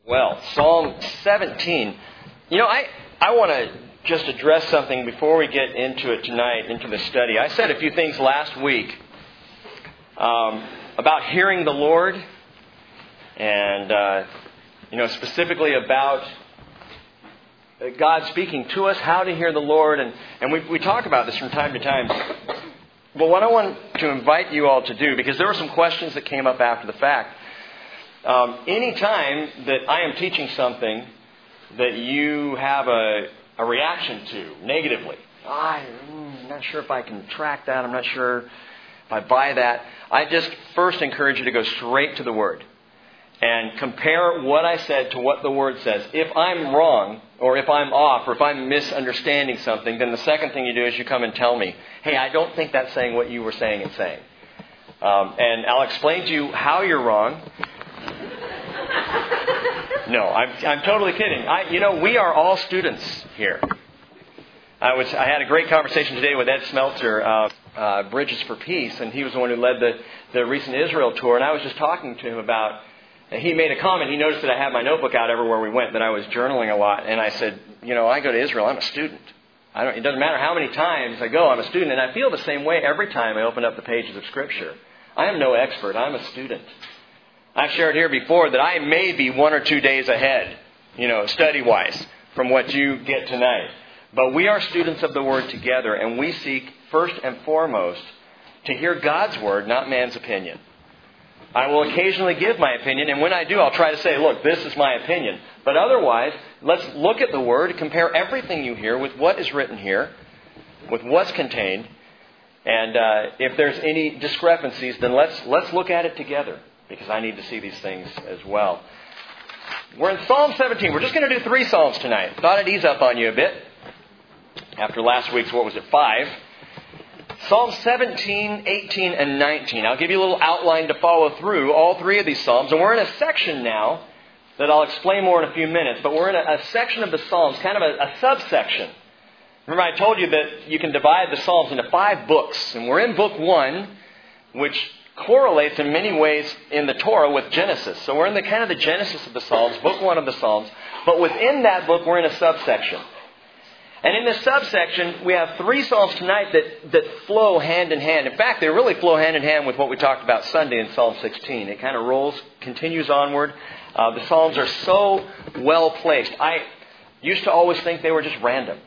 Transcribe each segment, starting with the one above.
Well, Psalm 17. I want to just address something before we get into it tonight, into the study. I said a few things last week about hearing the Lord and, specifically about God speaking to us, how to hear the Lord. And we talk about this from time to time. But what I want to invite you all to do, because there were some questions that came up after the fact. Any time that I am teaching something that you have a reaction to negatively, I'm not sure if I can track that, I'm not sure if I buy that, I just first encourage you to go straight to the Word and compare what I said to what the Word says. If I'm wrong, or if I'm off, or if I'm misunderstanding something, then the second thing you do is you come and tell me, hey, I don't think that's saying what you were saying it's saying. And I'll explain to you how you're wrong. No, I'm totally kidding. We are all students here. I had a great conversation today with Ed Smeltzer, Bridges for Peace, and he was the one who led the recent Israel tour. And I was just talking to him about. He made a comment. He noticed that I had my notebook out everywhere we went, that I was journaling a lot. And I said, I go to Israel. I'm a student. It doesn't matter how many times I go. I'm a student, and I feel the same way every time I open up the pages of Scripture. I am no expert. I'm a student. I've shared here before that I may be 1 or 2 days ahead, study-wise, from what you get tonight. But we are students of the Word together, and we seek, first and foremost, to hear God's Word, not man's opinion. I will occasionally give my opinion, and when I do, I'll try to say, look, this is my opinion. But otherwise, let's look at the Word, compare everything you hear with what is written here, with what's contained, and if there's any discrepancies, then let's look at it together, because I need to see these things as well. We're in Psalm 17. We're just going to do 3 Psalms tonight. Thought I'd ease up on you a bit after last week's, 5? Psalm 17, 18, and 19. I'll give you a little outline to follow through all 3 of these Psalms. And we're in a section now that I'll explain more in a few minutes. But we're in a section of the Psalms, kind of a subsection. Remember I told you that you can divide the Psalms into 5 books. And we're in book 1, which correlates in many ways in the Torah with Genesis. So we're in the Genesis of the Psalms, book 1 of the Psalms. But within that book, we're in a subsection. And in this subsection, we have 3 Psalms tonight that flow hand in hand. In fact, they really flow hand in hand with what we talked about Sunday in Psalm 16. It kind of continues onward. The Psalms are so well placed. I used to always think they were just random,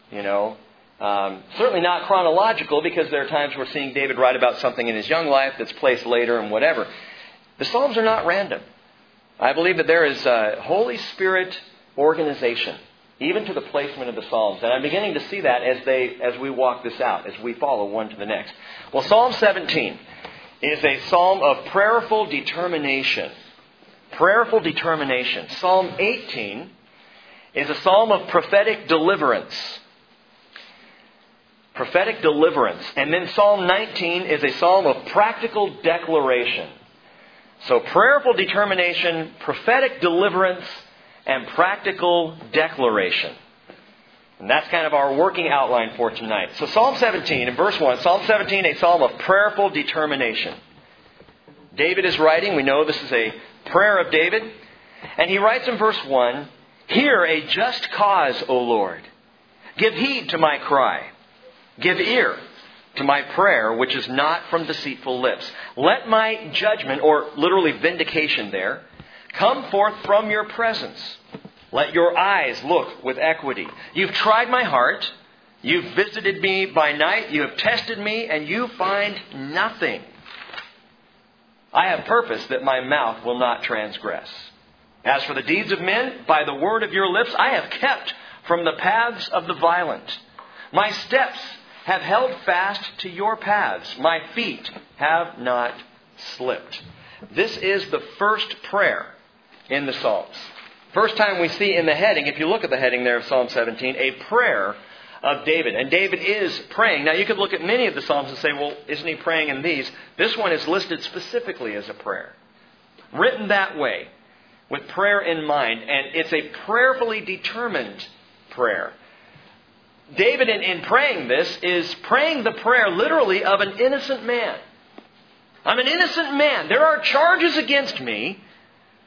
Certainly not chronological, because there are times we're seeing David write about something in his young life that's placed later and whatever. The Psalms are not random. I believe that there is a Holy Spirit organization, even to the placement of the Psalms. And I'm beginning to see that as we walk this out, as we follow one to the next. Well, Psalm 17 is a psalm of prayerful determination. Prayerful determination. Psalm 18 is a psalm of prophetic deliverance. Prophetic deliverance. And then Psalm 19 is a psalm of practical declaration. So prayerful determination, prophetic deliverance, and practical declaration. And that's kind of our working outline for tonight. So Psalm 17 in verse 1. Psalm 17, a psalm of prayerful determination. David is writing. We know this is a prayer of David. And he writes in verse 1, "Hear a just cause, O Lord. Give heed to my cry. Give ear to my prayer, which is not from deceitful lips. Let my judgment," or literally vindication there, "come forth from your presence. Let your eyes look with equity. You've tried my heart. You've visited me by night. You have tested me, and you find nothing. I have purposed that my mouth will not transgress. As for the deeds of men, by the word of your lips, I have kept from the paths of the violent. My steps have held fast to your paths. My feet have not slipped." This is the first prayer in the Psalms. First time we see in the heading, if you look at the heading there of Psalm 17, a prayer of David. And David is praying. Now you could look at many of the Psalms and say, well, isn't he praying in these? This one is listed specifically as a prayer. Written that way, with prayer in mind. And it's a prayerfully determined prayer. David, in praying this, is praying the prayer literally of an innocent man. I'm an innocent man. There are charges against me.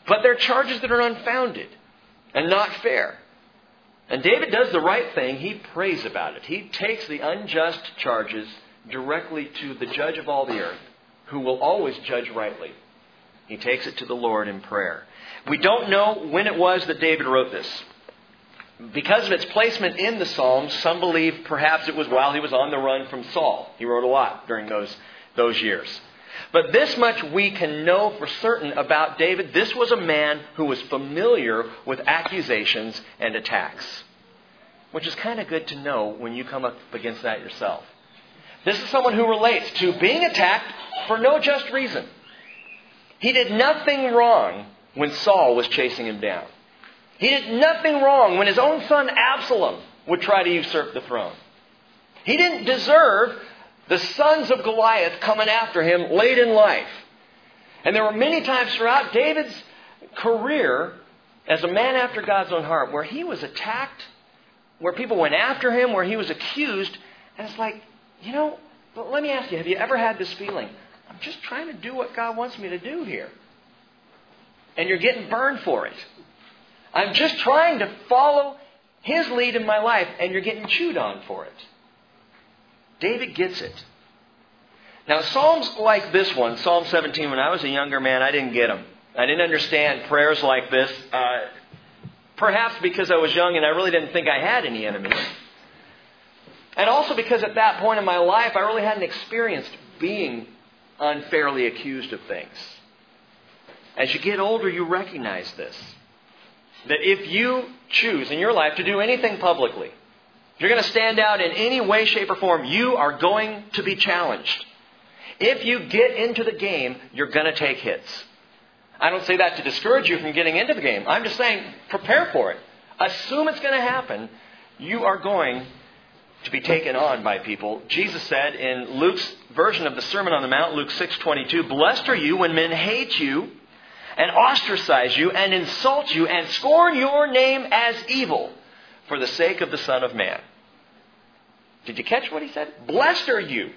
But they're charges that are unfounded and not fair. And David does the right thing. He prays about it. He takes the unjust charges directly to the judge of all the earth, who will always judge rightly. He takes it to the Lord in prayer. We don't know when it was that David wrote this. Because of its placement in the Psalms, some believe perhaps it was while he was on the run from Saul. He wrote a lot during those years. But this much we can know for certain about David. This was a man who was familiar with accusations and attacks. Which is kind of good to know when you come up against that yourself. This is someone who relates to being attacked for no just reason. He did nothing wrong when Saul was chasing him down. He did nothing wrong when his own son Absalom would try to usurp the throne. He didn't deserve the sons of Goliath coming after him late in life. And there were many times throughout David's career as a man after God's own heart where he was attacked, where people went after him, where he was accused. And it's like, but let me ask you, have you ever had this feeling? I'm just trying to do what God wants me to do here. And you're getting burned for it. I'm just trying to follow His lead in my life, and you're getting chewed on for it. David gets it. Now, Psalms like this one, Psalm 17, when I was a younger man, I didn't get them. I didn't understand prayers like this. Perhaps because I was young and I really didn't think I had any enemies. And also because at that point in my life, I really hadn't experienced being unfairly accused of things. As you get older, you recognize this. That if you choose in your life to do anything publicly, if you're going to stand out in any way, shape, or form, you are going to be challenged. If you get into the game, you're going to take hits. I don't say that to discourage you from getting into the game. I'm just saying, prepare for it. Assume it's going to happen. You are going to be taken on by people. Jesus said in Luke's version of the Sermon on the Mount, Luke 6:22, "Blessed are you when men hate you and ostracize you and insult you and scorn your name as evil for the sake of the Son of Man." Did you catch what he said? Blessed are you.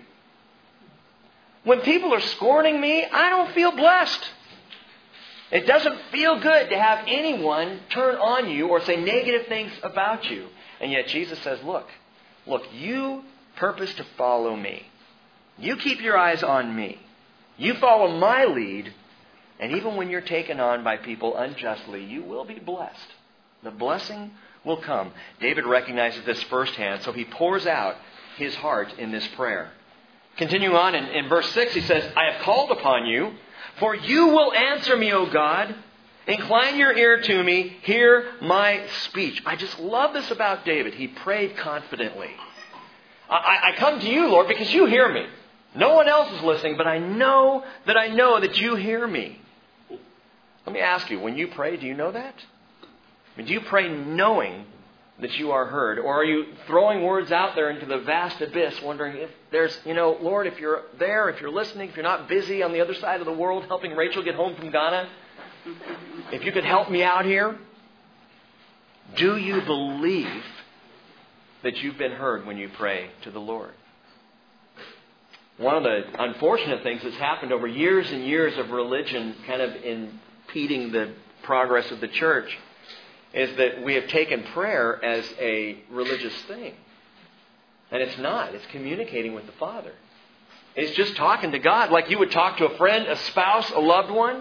When people are scorning me, I don't feel blessed. It doesn't feel good to have anyone turn on you or say negative things about you. And yet Jesus says, look, you purpose to follow me. You keep your eyes on me. You follow my lead. And even when you're taken on by people unjustly, you will be blessed. The blessing will come. David recognizes this firsthand, so he pours out his heart in this prayer. Continuing on in verse 6, he says, "I have called upon you, for you will answer me, O God. Incline your ear to me, hear my speech." I just love this about David. He prayed confidently. I come to you, Lord, because you hear me. No one else is listening, but I know that you hear me. Let me ask you, when you pray, do you know that? Do you pray knowing that you are heard? Or are you throwing words out there into the vast abyss, wondering if there's, Lord, if you're there, if you're listening, if you're not busy on the other side of the world helping Rachel get home from Ghana, if you could help me out here? Do you believe that you've been heard when you pray to the Lord? One of the unfortunate things that's happened over years and years of religion kind of impeding the progress of the church is that we have taken prayer as a religious thing. And it's not. It's communicating with the Father. It's just talking to God like you would talk to a friend, a spouse, a loved one.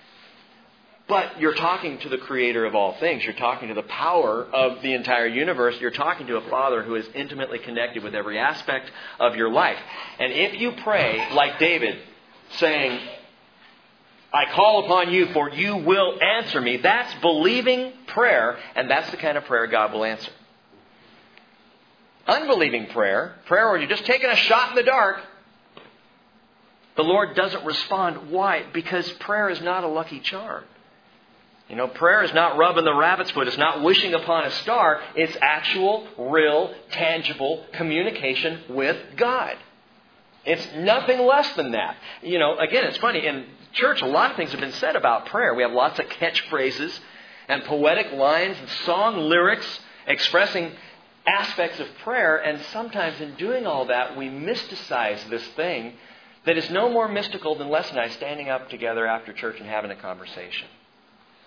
But you're talking to the Creator of all things. You're talking to the power of the entire universe. You're talking to a Father who is intimately connected with every aspect of your life. And if you pray like David, saying, "I call upon you, for you will answer me," that's believing prayer, and that's the kind of prayer God will answer. Unbelieving prayer where you're just taking a shot in the dark, the Lord doesn't respond. Why? Because prayer is not a lucky charm. Prayer is not rubbing the rabbit's foot. It's not wishing upon a star. It's actual, real, tangible communication with God. It's nothing less than that. Again, it's funny. In church, a lot of things have been said about prayer. We have lots of catchphrases and poetic lines and song lyrics expressing aspects of prayer. And sometimes in doing all that, we mysticize this thing that is no more mystical than Les and I standing up together after church and having a conversation.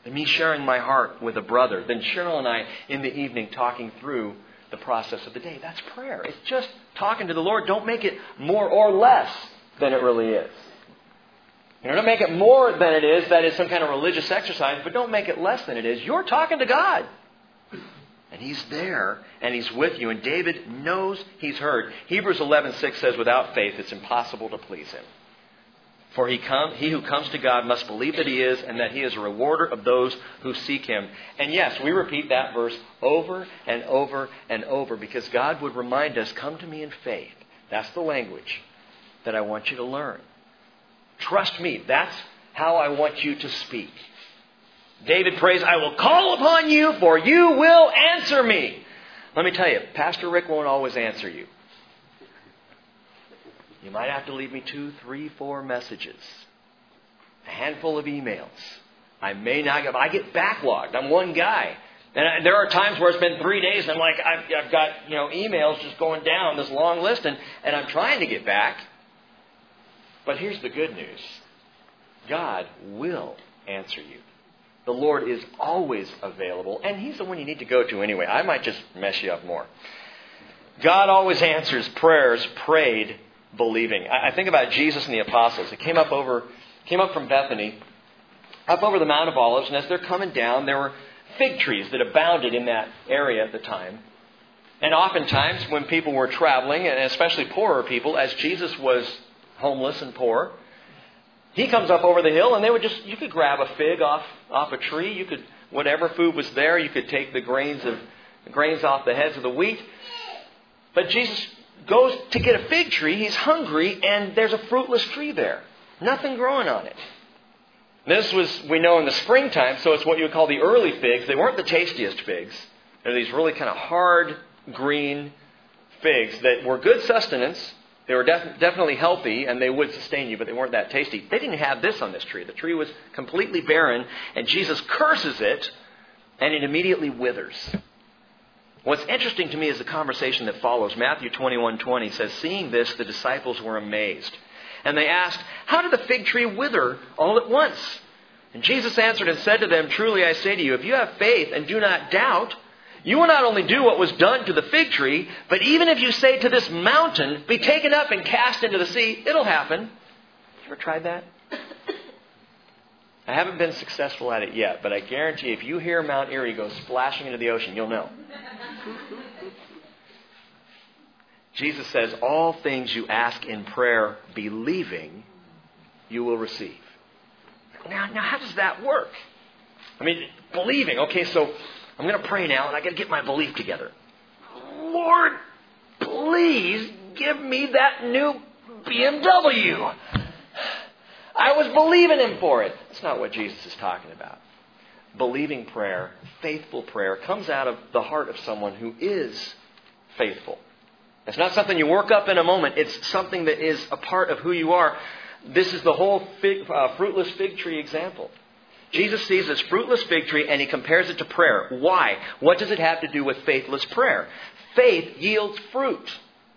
than me sharing my heart with a brother, than Cheryl and I in the evening talking through the process of the day. That's prayer. It's just talking to the Lord. Don't make it more or less than it really is. Don't make it more than it is. That is some kind of religious exercise, but don't make it less than it is. You're talking to God. And He's there, and He's with you. And David knows He's heard. Hebrews 11:6 says, without faith, it's impossible to please Him. For he who comes to God must believe that He is, and that He is a rewarder of those who seek Him. And yes, we repeat that verse over and over and over, because God would remind us, come to me in faith. That's the language that I want you to learn. Trust me. That's how I want you to speak. David prays, I will call upon you, for you will answer me. Let me tell you, Pastor Rick won't always answer you. You might have to leave me 2, 3, 4 messages. A handful of emails. I get backlogged. I'm one guy. And there are times where it's been 3 days and I'm like, I've got emails just going down this long list and I'm trying to get back. But here's the good news. God will answer you. The Lord is always available, and He's the one you need to go to anyway. I might just mess you up more. God always answers prayers prayed believing. I think about Jesus and the apostles. They came up from Bethany, up over the Mount of Olives, and as they're coming down, there were fig trees that abounded in that area at the time. And oftentimes, when people were traveling, and especially poorer people, as Jesus was homeless and poor, He comes up over the hill, and you could grab a fig off a tree. Whatever food was there, you could take the grains off the heads of the wheat. But Jesus goes to get a fig tree. He's hungry, and there's a fruitless tree there. Nothing growing on it. This was, we know, in the springtime, so it's what you would call the early figs. They weren't the tastiest figs. They're these really kind of hard, green figs that were good sustenance. They were definitely healthy, and they would sustain you, but they weren't that tasty. They didn't have this on this tree. The tree was completely barren, and Jesus curses it, and it immediately withers. What's interesting to me is the conversation that follows. Matthew 21:20 says, seeing this, the disciples were amazed. And they asked, how did the fig tree wither all at once? And Jesus answered and said to them, truly I say to you, if you have faith and do not doubt, you will not only do what was done to the fig tree, but even if you say to this mountain, be taken up and cast into the sea, it'll happen. You ever tried that? I haven't been successful at it yet, but I guarantee if you hear Mount Erie go splashing into the ocean, you'll know. Jesus says, all things you ask in prayer, believing, you will receive. Now how does that work? Believing. Okay, so I'm going to pray now, and I got to get my belief together. Lord, please give me that new BMW. I was believing Him for it. That's not what Jesus is talking about. Believing prayer, faithful prayer, comes out of the heart of someone who is faithful. It's not something you work up in a moment. It's something that is a part of who you are. This is the whole fruitless fig tree example. Jesus sees this fruitless fig tree and He compares it to prayer. Why? What does it have to do with faithless prayer? Faith yields fruit.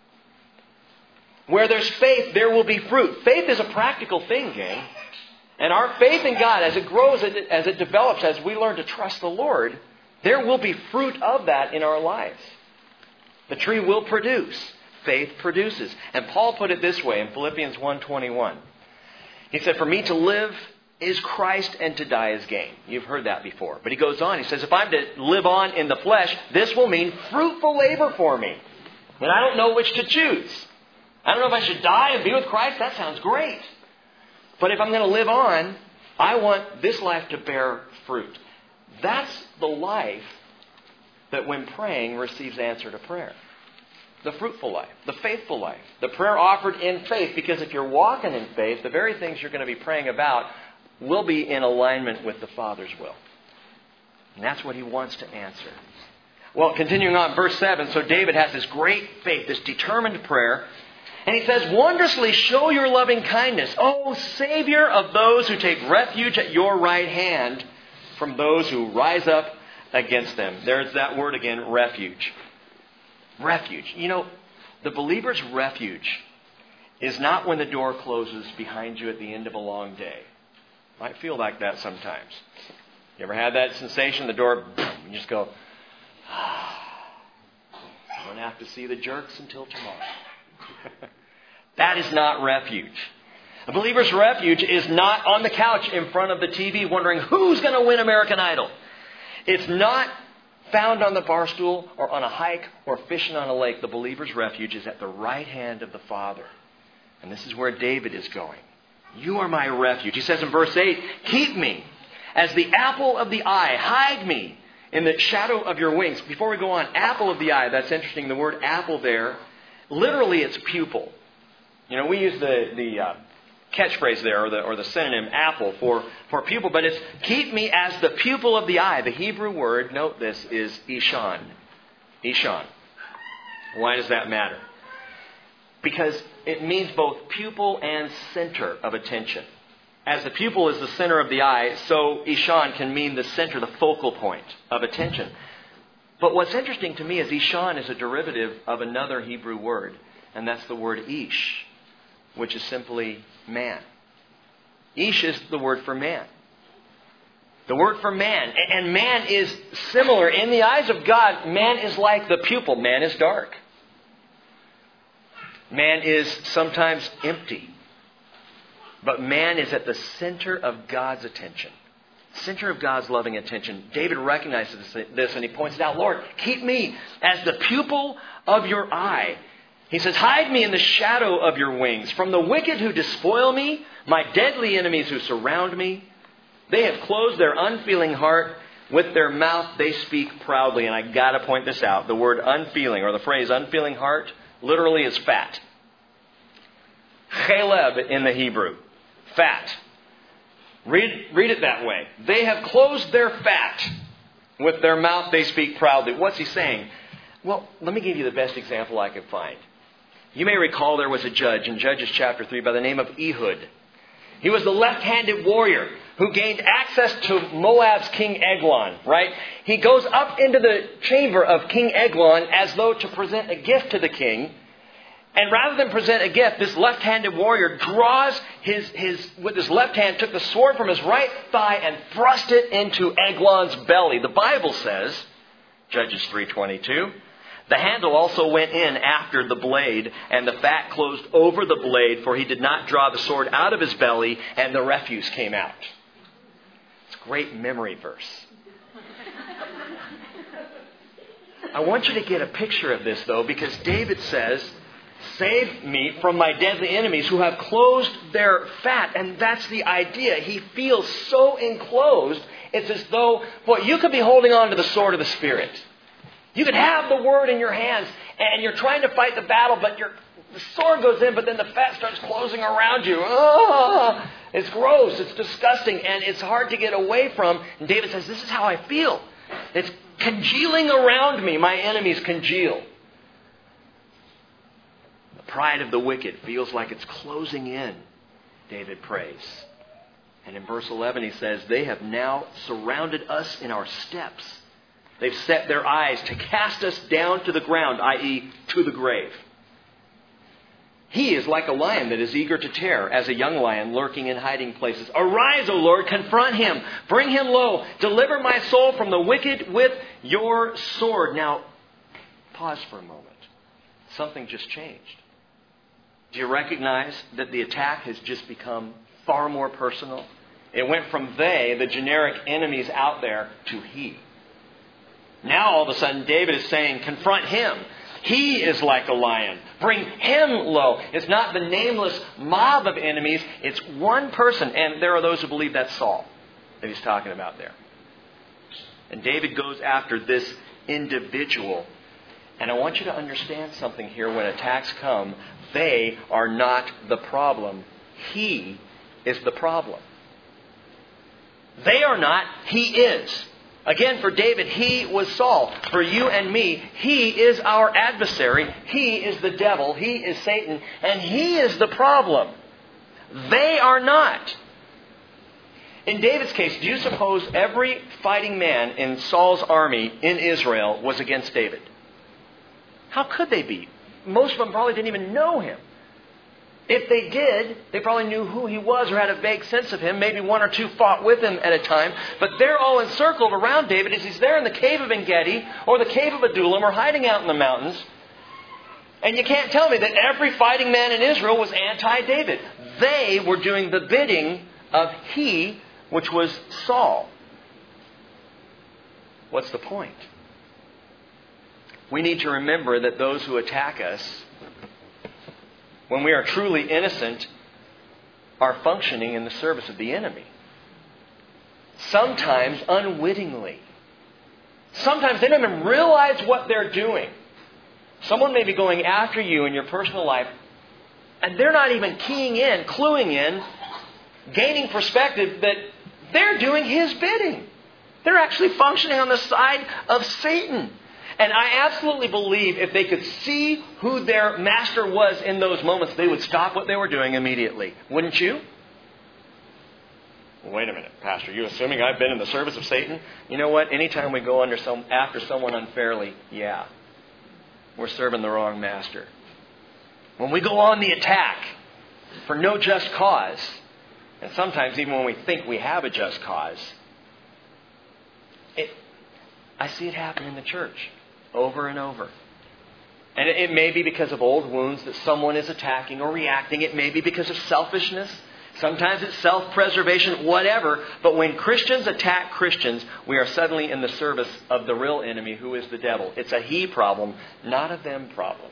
Where there's faith, there will be fruit. Faith is a practical thing, gang. And our faith in God, as it grows, as it develops, as we learn to trust the Lord, there will be fruit of that in our lives. The tree will produce. Faith produces. And Paul put it this way in Philippians 1:21. He said, for me to live is Christ and to die is gain. You've heard that before. But he goes on, he says, if I'm to live on in the flesh, this will mean fruitful labor for me. And I don't know which to choose. I don't know if I should die and be with Christ. That sounds great. But if I'm going to live on, I want this life to bear fruit. That's the life that when praying receives answer to prayer. The fruitful life, the faithful life, the prayer offered in faith. Because if you're walking in faith, the very things you're going to be praying about will be in alignment with the Father's will. And that's what He wants to answer. Well, continuing on, verse 7. So David has this great faith, this determined prayer. And he says, wondrously show your loving kindness, O Savior of those who take refuge at your right hand from those who rise up against them. There's that word again, refuge. Refuge. The believer's refuge is not when the door closes behind you at the end of a long day. Might feel like that sometimes. You ever had that sensation? The door, boom, you just go, I don't have to see the jerks until tomorrow. That is not refuge. A believer's refuge is not on the couch in front of the TV wondering who's going to win American Idol. It's not found on the bar stool or on a hike or fishing on a lake. The believer's refuge is at the right hand of the Father. And this is where David is going. You are my refuge. He says in verse 8, keep me as the apple of the eye. Hide me in the shadow of your wings. Before we go on, apple of the eye, that's interesting. The word apple there, literally it's pupil. You know, we use the catchphrase there, or the synonym apple for pupil, but it's keep me as the pupil of the eye. The Hebrew word, note this, is ishan. Ishan. Why does that matter? Because it means both pupil and center of attention. As the pupil is the center of the eye, so ishan can mean the center, the focal point of attention. But what's interesting to me is ishan is a derivative of another Hebrew word, and that's the word ish, which is simply man. Ish is the word for man. The word for man. And man is similar. In the eyes of God, man is like the pupil. Man is dark. Man is sometimes empty. But man is at the center of God's attention. Center of God's loving attention. David recognizes this and he points it out. Lord, keep me as the pupil of your eye. He says, hide me in the shadow of your wings. From the wicked who despoil me, my deadly enemies who surround me, they have closed their unfeeling heart. With their mouth they speak proudly. And I got to point this out. The word unfeeling, or the phrase unfeeling heart, literally is fat. Cheleb in the Hebrew. Fat. Read it that way. They have closed their fat. With their mouth they speak proudly. What's he saying? Well, let me give you the best example I could find. You may recall there was a judge in Judges chapter 3 by the name of Ehud. He was the left-handed warrior who gained access to Moab's King Eglon, right? He goes up into the chamber of King Eglon as though to present a gift to the king. And rather than present a gift, this left-handed warrior draws with his left hand, took the sword from his right thigh and thrust it into Eglon's belly. The Bible says, Judges 3:22, the handle also went in after the blade, and the fat closed over the blade, for he did not draw the sword out of his belly, and the refuse came out. It's a great memory verse. I want you to get a picture of this, though, because David says, save me from my deadly enemies who have closed their fat. And that's the idea. He feels so enclosed. It's as though, you could be holding on to the sword of the Spirit. You could have the word in your hands and you're trying to fight the battle, but the sword goes in, but then the fat starts closing around you. Oh, it's gross. It's disgusting. And it's hard to get away from. And David says, this is how I feel. It's congealing around me. My enemies congeal. The pride of the wicked feels like it's closing in, David prays. And in verse 11 he says, they have now surrounded us in our steps. They've set their eyes to cast us down to the ground, i.e. to the grave. He is like a lion that is eager to tear, as a young lion lurking in hiding places. Arise, O Lord, confront him. Bring him low. Deliver my soul from the wicked with your sword. Now, pause for a moment. Something just changed. Do you recognize that the attack has just become far more personal? It went from they, the generic enemies out there, to he. Now all of a sudden David is saying, confront him. He is like a lion. Bring him low. It's not the nameless mob of enemies. It's one person. And there are those who believe that's Saul that he's talking about there. And David goes after this individual. And I want you to understand something here. When attacks come, they are not the problem. He is the problem. They are not. He is. Again, for David, he was Saul. For you and me, he is our adversary. He is the devil. He is Satan. And he is the problem. They are not. In David's case, do you suppose every fighting man in Saul's army in Israel was against David? How could they be? Most of them probably didn't even know him. If they did, they probably knew who he was or had a vague sense of him. Maybe one or two fought with him at a time. But they're all encircled around David as he's there in the cave of En-Gedi or the cave of Adullam or hiding out in the mountains. And you can't tell me that every fighting man in Israel was anti-David. They were doing the bidding of he, which was Saul. What's the point? We need to remember that those who attack us, when we are truly innocent, are functioning in the service of the enemy. Sometimes unwittingly. Sometimes they don't even realize what they're doing. Someone may be going after you in your personal life, and they're not even keying in, cluing in, gaining perspective that they're doing his bidding. They're actually functioning on the side of Satan. And I absolutely believe if they could see who their master was in those moments, they would stop what they were doing immediately. Wouldn't you? Wait a minute, Pastor. You assuming I've been in the service of Satan? You know what? Anytime we go after someone unfairly, yeah, we're serving the wrong master. When we go on the attack for no just cause, and sometimes even when we think we have a just cause, I see it happen in the church. Over and over. And it may be because of old wounds that someone is attacking or reacting. It may be because of selfishness. Sometimes it's self-preservation, whatever. But when Christians attack Christians, we are suddenly in the service of the real enemy, who is the devil. It's a he problem, not a them problem.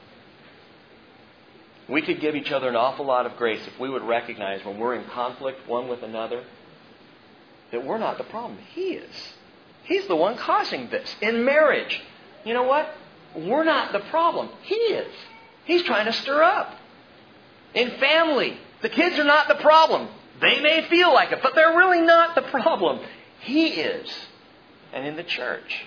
We could give each other an awful lot of grace if we would recognize when we're in conflict one with another that we're not the problem. He is. He's the one causing this. In marriage, you know what? We're not the problem. He is. He's trying to stir up. In family, the kids are not the problem. They may feel like it, but they're really not the problem. He is. And in the church.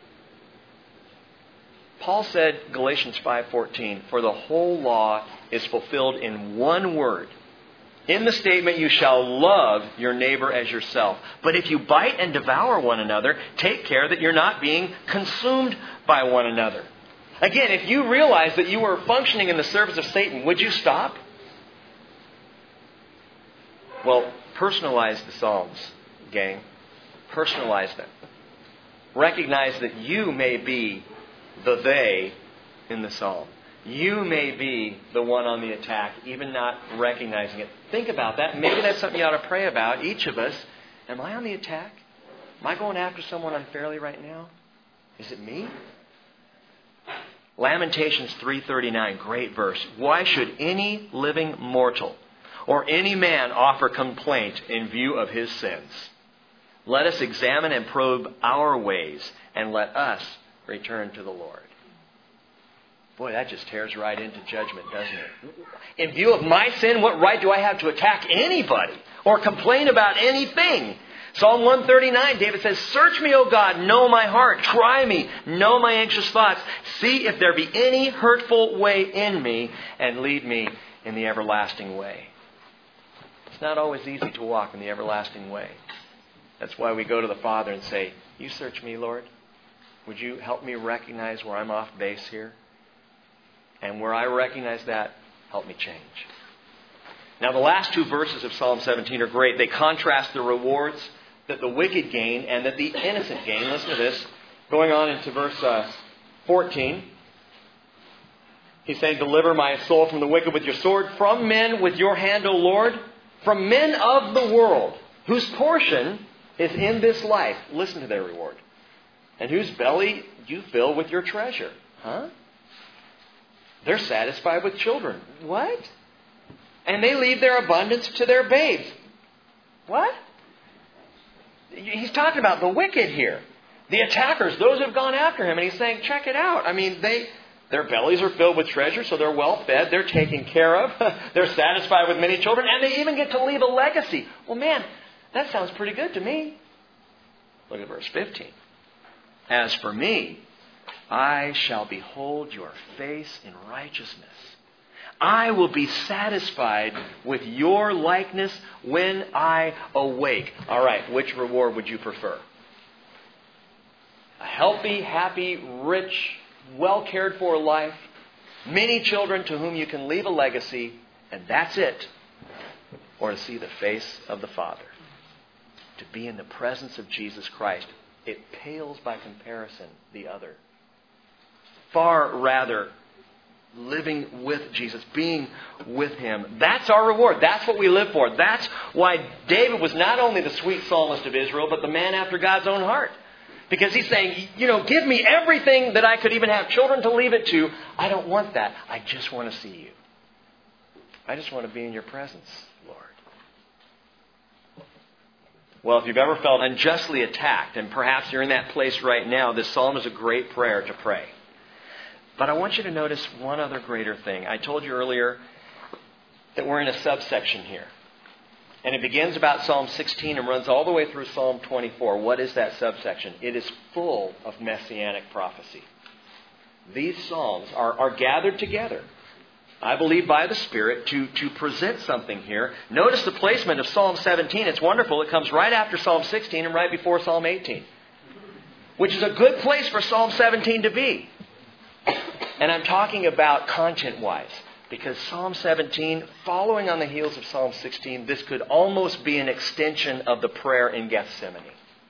Paul said, Galatians 5:14, "For the whole law is fulfilled in one word. In the statement, you shall love your neighbor as yourself. But if you bite and devour one another, take care that you're not being consumed by one another." Again, if you realize that you were functioning in the service of Satan, would you stop? Well, personalize the Psalms, gang. Personalize them. Recognize that you may be the they in the Psalm. You may be the one on the attack, even not recognizing it. Think about that. Maybe that's something you ought to pray about, each of us. Am I on the attack? Am I going after someone unfairly right now? Is it me? Lamentations 3:39, great verse. "Why should any living mortal or any man offer complaint in view of his sins? Let us examine and probe our ways, and let us return to the Lord." Boy, that just tears right into judgment, doesn't it? In view of my sin, what right do I have to attack anybody or complain about anything? Psalm 139, David says, "Search me, O God, know my heart. Try me, know my anxious thoughts. See if there be any hurtful way in me, and lead me in the everlasting way." It's not always easy to walk in the everlasting way. That's why we go to the Father and say, "You search me, Lord. Would you help me recognize where I'm off base here? And where I recognize that, help me change." Now, the last two verses of Psalm 17 are great. They contrast the rewards that the wicked gain and that the innocent gain. Listen to this. Going on into verse 14. He's saying, "Deliver my soul from the wicked with your sword, from men with your hand, O Lord, from men of the world, whose portion is in this life." Listen to their reward. "And whose belly you fill with your treasure." Huh? They're satisfied with children. What? "And they leave their abundance to their babes." What? He's talking about the wicked here. The attackers, those who have gone after him. And he's saying, check it out. I mean, their bellies are filled with treasure, so they're well fed. They're taken care of. They're satisfied with many children. And they even get to leave a legacy. Well, man, that sounds pretty good to me. Look at verse 15. "As for me, I shall behold your face in righteousness. I will be satisfied with your likeness when I awake." All right, which reward would you prefer? A healthy, happy, rich, well cared for life, many children to whom you can leave a legacy, and that's it, or to see the face of the Father. To be in the presence of Jesus Christ, it pales by comparison the other. Far rather, living with Jesus, being with Him. That's our reward. That's what we live for. That's why David was not only the sweet psalmist of Israel, but the man after God's own heart. Because he's saying, give me everything that I could even have children to leave it to. I don't want that. I just want to see you. I just want to be in your presence, Lord. Well, if you've ever felt unjustly attacked, and perhaps you're in that place right now, this psalm is a great prayer to pray. But I want you to notice one other greater thing. I told you earlier that we're in a subsection here. And it begins about Psalm 16 and runs all the way through Psalm 24. What is that subsection? It is full of messianic prophecy. These psalms are gathered together, I believe by the Spirit, to present something here. Notice the placement of Psalm 17. It's wonderful. It comes right after Psalm 16 and right before Psalm 18. Which is a good place for Psalm 17 to be. And I'm talking about content-wise. Because Psalm 17, following on the heels of Psalm 16, this could almost be an extension of the prayer in Gethsemane.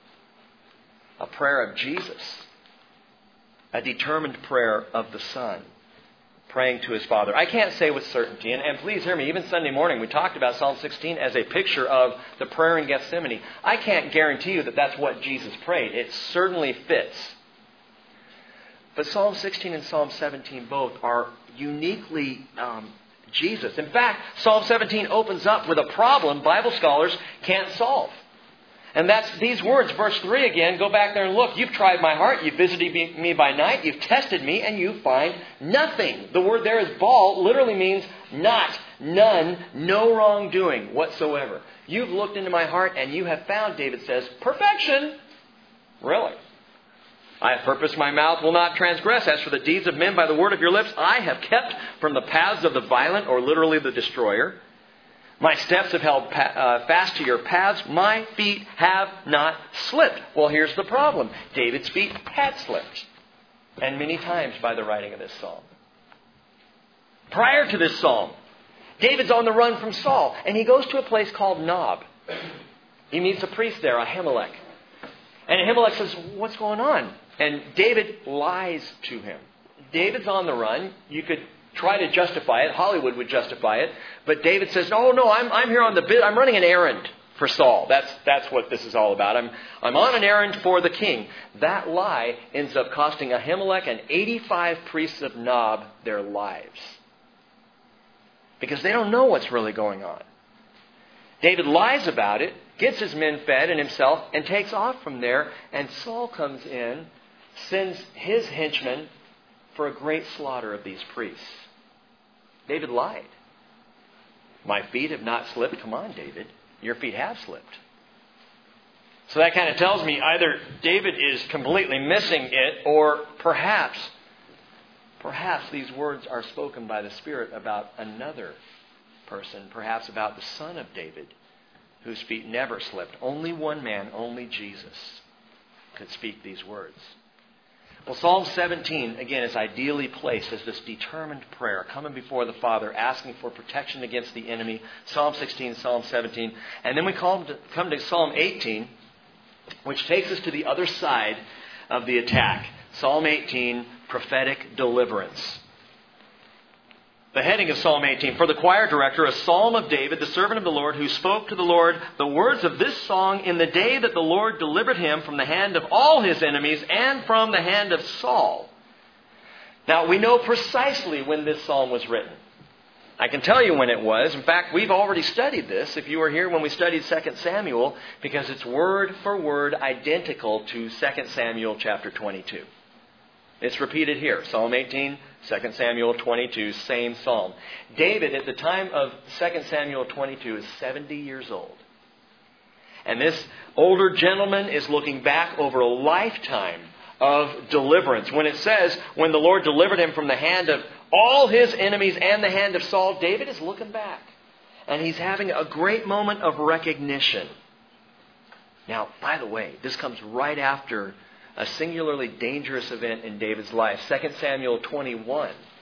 A prayer of Jesus. A determined prayer of the Son. Praying to His Father. I can't say with certainty, and please hear me, even Sunday morning we talked about Psalm 16 as a picture of the prayer in Gethsemane. I can't guarantee you that that's what Jesus prayed. It certainly fits. But Psalm 16 and Psalm 17 both are uniquely Jesus. In fact, Psalm 17 opens up with a problem Bible scholars can't solve. And that's these words, verse 3 again. Go back there and look. You've tried my heart. You've visited me by night. You've tested me and you find nothing. The word there is bal, literally means not, none, no wrongdoing whatsoever. You've looked into my heart and you have found, David says, perfection. Really? I have purposed my mouth will not transgress. As for the deeds of men by the word of your lips, I have kept from the paths of the violent, or literally the destroyer. My steps have held fast to your paths. My feet have not slipped. Well, here's the problem. David's feet had slipped. And many times by the writing of this psalm. Prior to this psalm, David's on the run from Saul. And he goes to a place called Nob. He meets a priest there, Ahimelech. And Ahimelech says, what's going on? And David lies to him. David's on the run. You could try to justify it. Hollywood would justify it. But David says, no, I'm here on the bit. I'm running an errand for Saul. That's what this is all about. I'm on an errand for the king. That lie ends up costing Ahimelech and 85 priests of Nob their lives. Because they don't know what's really going on. David lies about it, gets his men fed and himself, and takes off from there. And Saul comes in, sends his henchmen for a great slaughter of these priests. David lied. My feet have not slipped. Come on, David. Your feet have slipped. So that kind of tells me either David is completely missing it, or perhaps these words are spoken by the Spirit about another person, perhaps about the son of David, whose feet never slipped. Only one man, only Jesus, could speak these words. Well, Psalm 17, again, is ideally placed as this determined prayer, coming before the Father, asking for protection against the enemy. Psalm 16, Psalm 17. And then we come to Psalm 18, which takes us to the other side of the attack. Psalm 18, prophetic deliverance. The heading of Psalm 18, for the choir director, a psalm of David, the servant of the Lord, who spoke to the Lord the words of this song in the day that the Lord delivered him from the hand of all his enemies and from the hand of Saul. Now, we know precisely when this psalm was written. I can tell you when it was. In fact, we've already studied this, if you were here when we studied 2 Samuel, because it's word for word identical to 2 Samuel chapter 22. It's repeated here. Psalm 18, 2 Samuel 22, same psalm. David, at the time of 2 Samuel 22, is 70 years old. And this older gentleman is looking back over a lifetime of deliverance. When it says, when the Lord delivered him from the hand of all his enemies and the hand of Saul, David is looking back. And he's having a great moment of recognition. Now, by the way, this comes right after a singularly dangerous event in David's life. 2 Samuel 21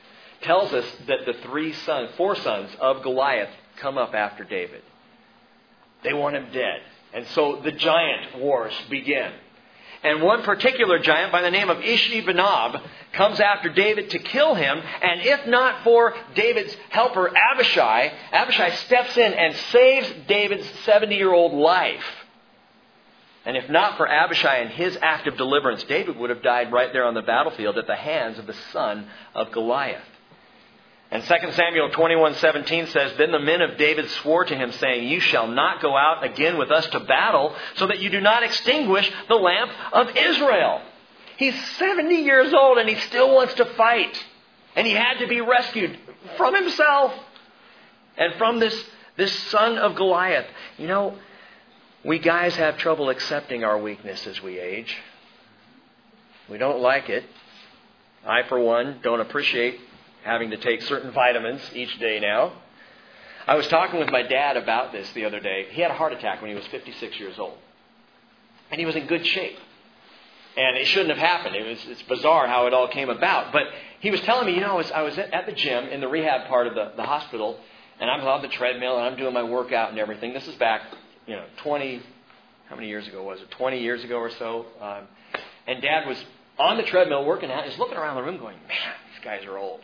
tells us that the four sons of Goliath come up after David. They want him dead. And so the giant wars begin. And one particular giant by the name of Ishbi-Benob comes after David to kill him. And if not for David's helper Abishai, Abishai steps in and saves David's 70-year-old life. And if not for Abishai and his act of deliverance, David would have died right there on the battlefield at the hands of the son of Goliath. And 2 Samuel 21:17 says, Then the men of David swore to him, saying, You shall not go out again with us to battle, so that you do not extinguish the lamp of Israel. He's 70 years old and he still wants to fight. And he had to be rescued from himself and from this son of Goliath. You know, we guys have trouble accepting our weakness as we age. We don't like it. I, for one, don't appreciate having to take certain vitamins each day now. I was talking with my dad about this the other day. He had a heart attack when he was 56 years old. And he was in good shape. And it shouldn't have happened. It's bizarre how it all came about. But he was telling me, I was at the gym in the rehab part of the hospital, and I'm on the treadmill, and I'm doing my workout and everything. This is back, 20 years ago was it? 20 years ago or so. And Dad was on the treadmill working out. He's looking around the room going, man, these guys are old.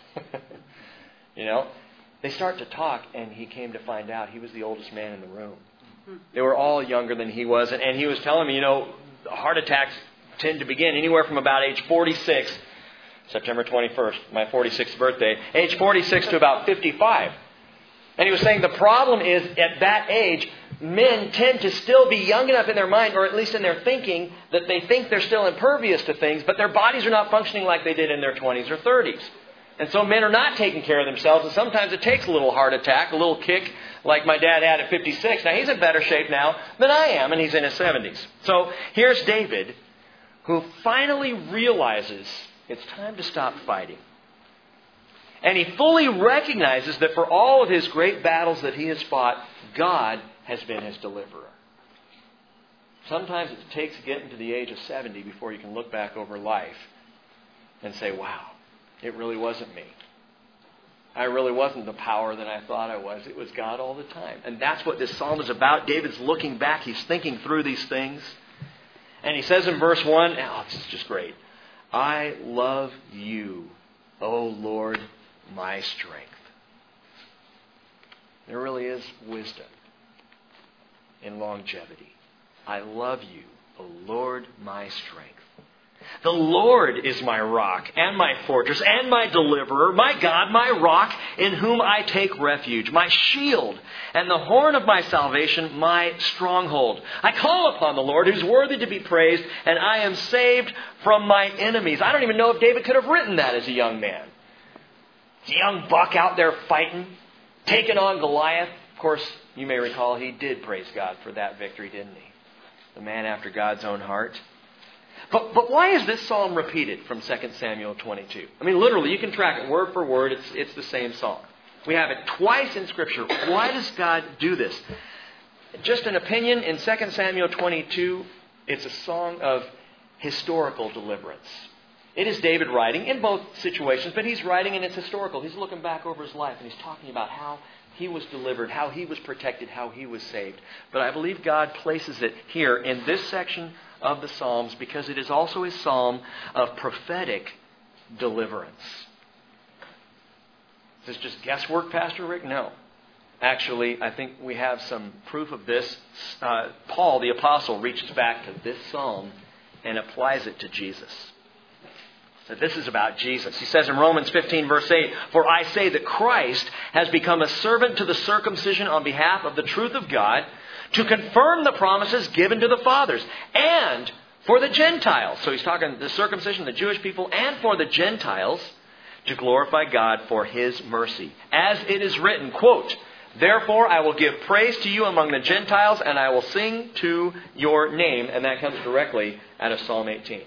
They start to talk, and he came to find out he was the oldest man in the room. They were all younger than he was, and he was telling me, heart attacks tend to begin anywhere from about age 46, September 21st, my 46th birthday, age 46 to about 55. And he was saying the problem is at that age, men tend to still be young enough in their mind, or at least in their thinking, that they think they're still impervious to things, but their bodies are not functioning like they did in their 20s or 30s. And so men are not taking care of themselves, and sometimes it takes a little heart attack, a little kick, like my dad had at 56. Now, he's in better shape now than I am, and he's in his 70s. So here's David, who finally realizes it's time to stop fighting. And he fully recognizes that for all of his great battles that he has fought, God has been his deliverer. Sometimes it takes getting to the age of 70 before you can look back over life and say, wow, it really wasn't me. I really wasn't the power that I thought I was. It was God all the time. And that's what this psalm is about. David's looking back. He's thinking through these things. And he says in verse 1, this is just great. I love you, O Lord, my strength. There really is wisdom in longevity. I love you, O Lord, my strength. The Lord is my rock and my fortress and my deliverer, my God, my rock, in whom I take refuge, my shield and the horn of my salvation, my stronghold. I call upon the Lord, who's worthy to be praised, and I am saved from my enemies. I don't even know if David could have written that as a young man. A young buck out there fighting, taking on Goliath. Of course, you may recall he did praise God for that victory, didn't he? The man after God's own heart. But why is this psalm repeated from 2 Samuel 22? I mean, literally, you can track it word for word. It's the same song. We have it twice in Scripture. Why does God do this? Just an opinion, in 2 Samuel 22, it's a song of historical deliverance. It is David writing in both situations, but he's writing and it's historical. He's looking back over his life and he's talking about how he was delivered, how he was protected, how he was saved. But I believe God places it here in this section of the Psalms because it is also a psalm of prophetic deliverance. Is this just guesswork, Pastor Rick? No. Actually, I think we have some proof of this. Paul, the apostle, reaches back to this psalm and applies it to Jesus. That this is about Jesus. He says in Romans 15, verse 8, For I say that Christ has become a servant to the circumcision on behalf of the truth of God, to confirm the promises given to the fathers, and for the Gentiles. So he's talking the circumcision, the Jewish people, and for the Gentiles, to glorify God for His mercy. As it is written, quote, Therefore I will give praise to you among the Gentiles, and I will sing to your name. And that comes directly out of Psalm 18.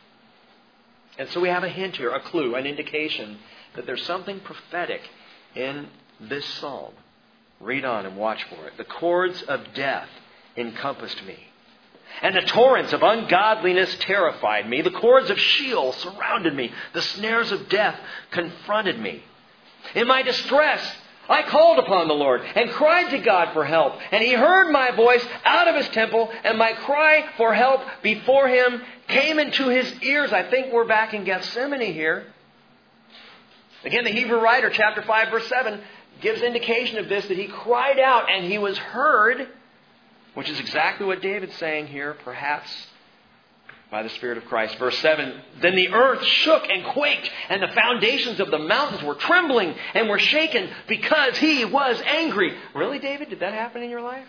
And so we have a hint here, a clue, an indication that there's something prophetic in this psalm. Read on and watch for it. The cords of death encompassed me. And the torrents of ungodliness terrified me. The cords of Sheol surrounded me. The snares of death confronted me. In my distress, I called upon the Lord and cried to God for help. And He heard my voice out of His temple, and my cry for help before Him came into His ears. I think we're back in Gethsemane here. Again, the Hebrew writer, chapter 5, verse 7, gives indication of this, that he cried out and he was heard, which is exactly what David's saying here, perhaps by the Spirit of Christ. Verse 7, then the earth shook and quaked, and the foundations of the mountains were trembling and were shaken because He was angry. Really, David? Did that happen in your life?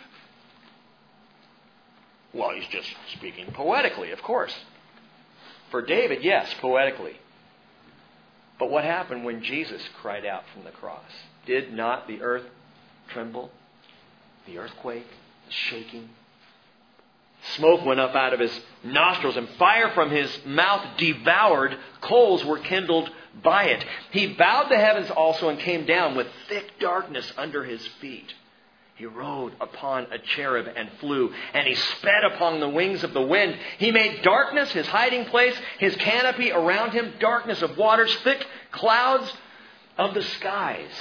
Well, he's just speaking poetically, of course. For David, yes, poetically. But what happened when Jesus cried out from the cross? Did not the earth tremble? The earthquake? The shaking? Smoke went up out of His nostrils, and fire from His mouth devoured. Coals were kindled by it. He bowed the heavens also and came down with thick darkness under His feet. He rode upon a cherub and flew, and He sped upon the wings of the wind. He made darkness His hiding place, His canopy around Him, darkness of waters, thick clouds of the skies.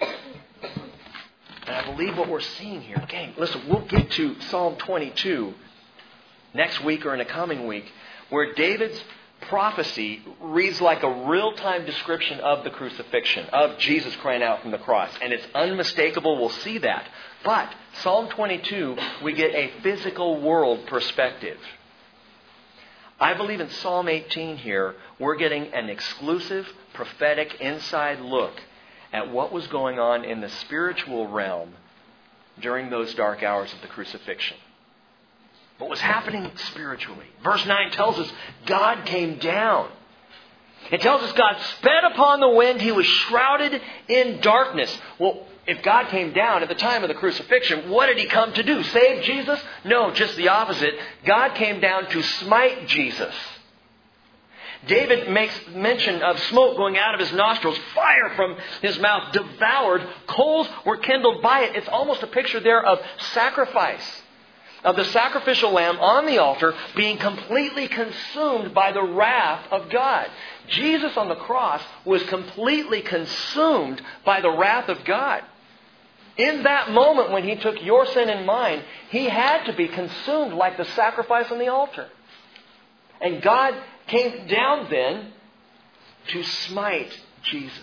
And I believe what we're seeing here, gang, listen, we'll get to Psalm 22 next week or in a coming week, where David's prophecy reads like a real-time description of the crucifixion, of Jesus crying out from the cross. And it's unmistakable, we'll see that. But Psalm 22, we get a physical world perspective. I believe in Psalm 18 here, we're getting an exclusive prophetic inside look at what was going on in the spiritual realm during those dark hours of the crucifixion. What was happening spiritually? Verse 9 tells us God came down. It tells us God sped upon the wind. He was shrouded in darkness. Well, if God came down at the time of the crucifixion, what did He come to do? Save Jesus? No, just the opposite. God came down to smite Jesus. David makes mention of smoke going out of His nostrils, fire from His mouth devoured, coals were kindled by it. It's almost a picture there of sacrifice, of the sacrificial lamb on the altar being completely consumed by the wrath of God. Jesus on the cross was completely consumed by the wrath of God. In that moment when He took your sin and mine, He had to be consumed like the sacrifice on the altar. And God came down then to smite Jesus.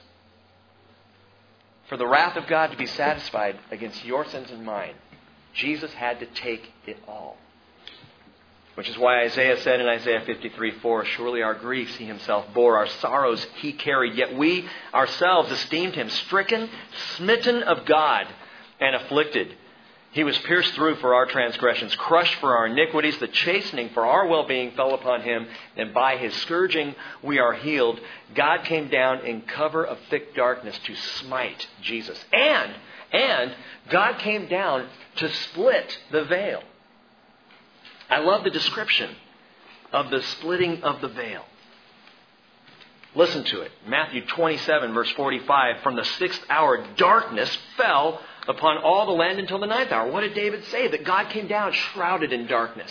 For the wrath of God to be satisfied against your sins and mine, Jesus had to take it all. Which is why Isaiah said in Isaiah 53:4, surely our griefs He Himself bore, our sorrows He carried, yet we ourselves esteemed Him stricken, smitten of God, and afflicted. He was pierced through for our transgressions, crushed for our iniquities. The chastening for our well-being fell upon Him, and by His scourging we are healed. God came down in cover of thick darkness to smite Jesus. And God came down to split the veil. I love the description of the splitting of the veil. Listen to it. Matthew 27, verse 45. From the 6th hour, darkness fell upon all the land until the 9th hour. What did David say? That God came down shrouded in darkness.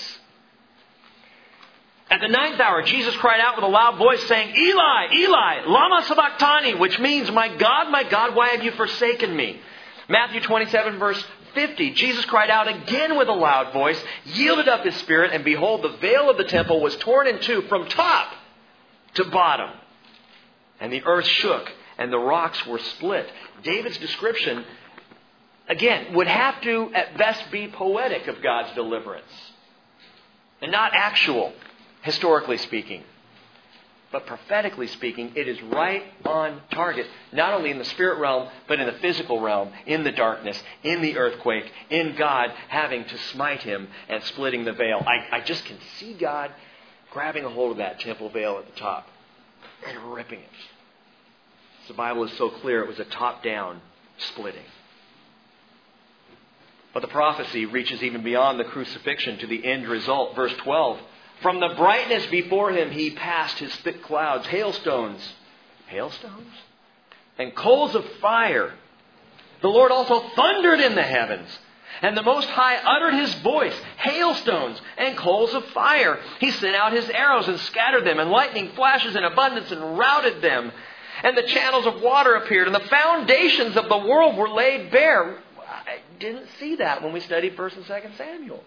At the 9th hour, Jesus cried out with a loud voice saying, Eli, Eli, lama sabachthani, which means, my God, why have you forsaken me? Matthew 27, verse 50, Jesus cried out again with a loud voice, yielded up His spirit, and behold, the veil of the temple was torn in two from top to bottom. And the earth shook, and the rocks were split. David's description, again, would have to at best be poetic of God's deliverance, and not actual, historically speaking. But prophetically speaking, it is right on target, not only in the spirit realm, but in the physical realm, in the darkness, in the earthquake, in God having to smite him and splitting the veil. I just can see God grabbing a hold of that temple veil at the top and ripping it. The Bible is so clear it was a top-down splitting. But the prophecy reaches even beyond the crucifixion to the end result. Verse 12. From the brightness before Him He passed His thick clouds, hailstones, and coals of fire. The Lord also thundered in the heavens. And the Most High uttered His voice, hailstones and coals of fire. He sent out His arrows and scattered them, and lightning flashes in abundance and routed them. And the channels of water appeared, and the foundations of the world were laid bare. I didn't see that when we studied 1 and 2 Samuel.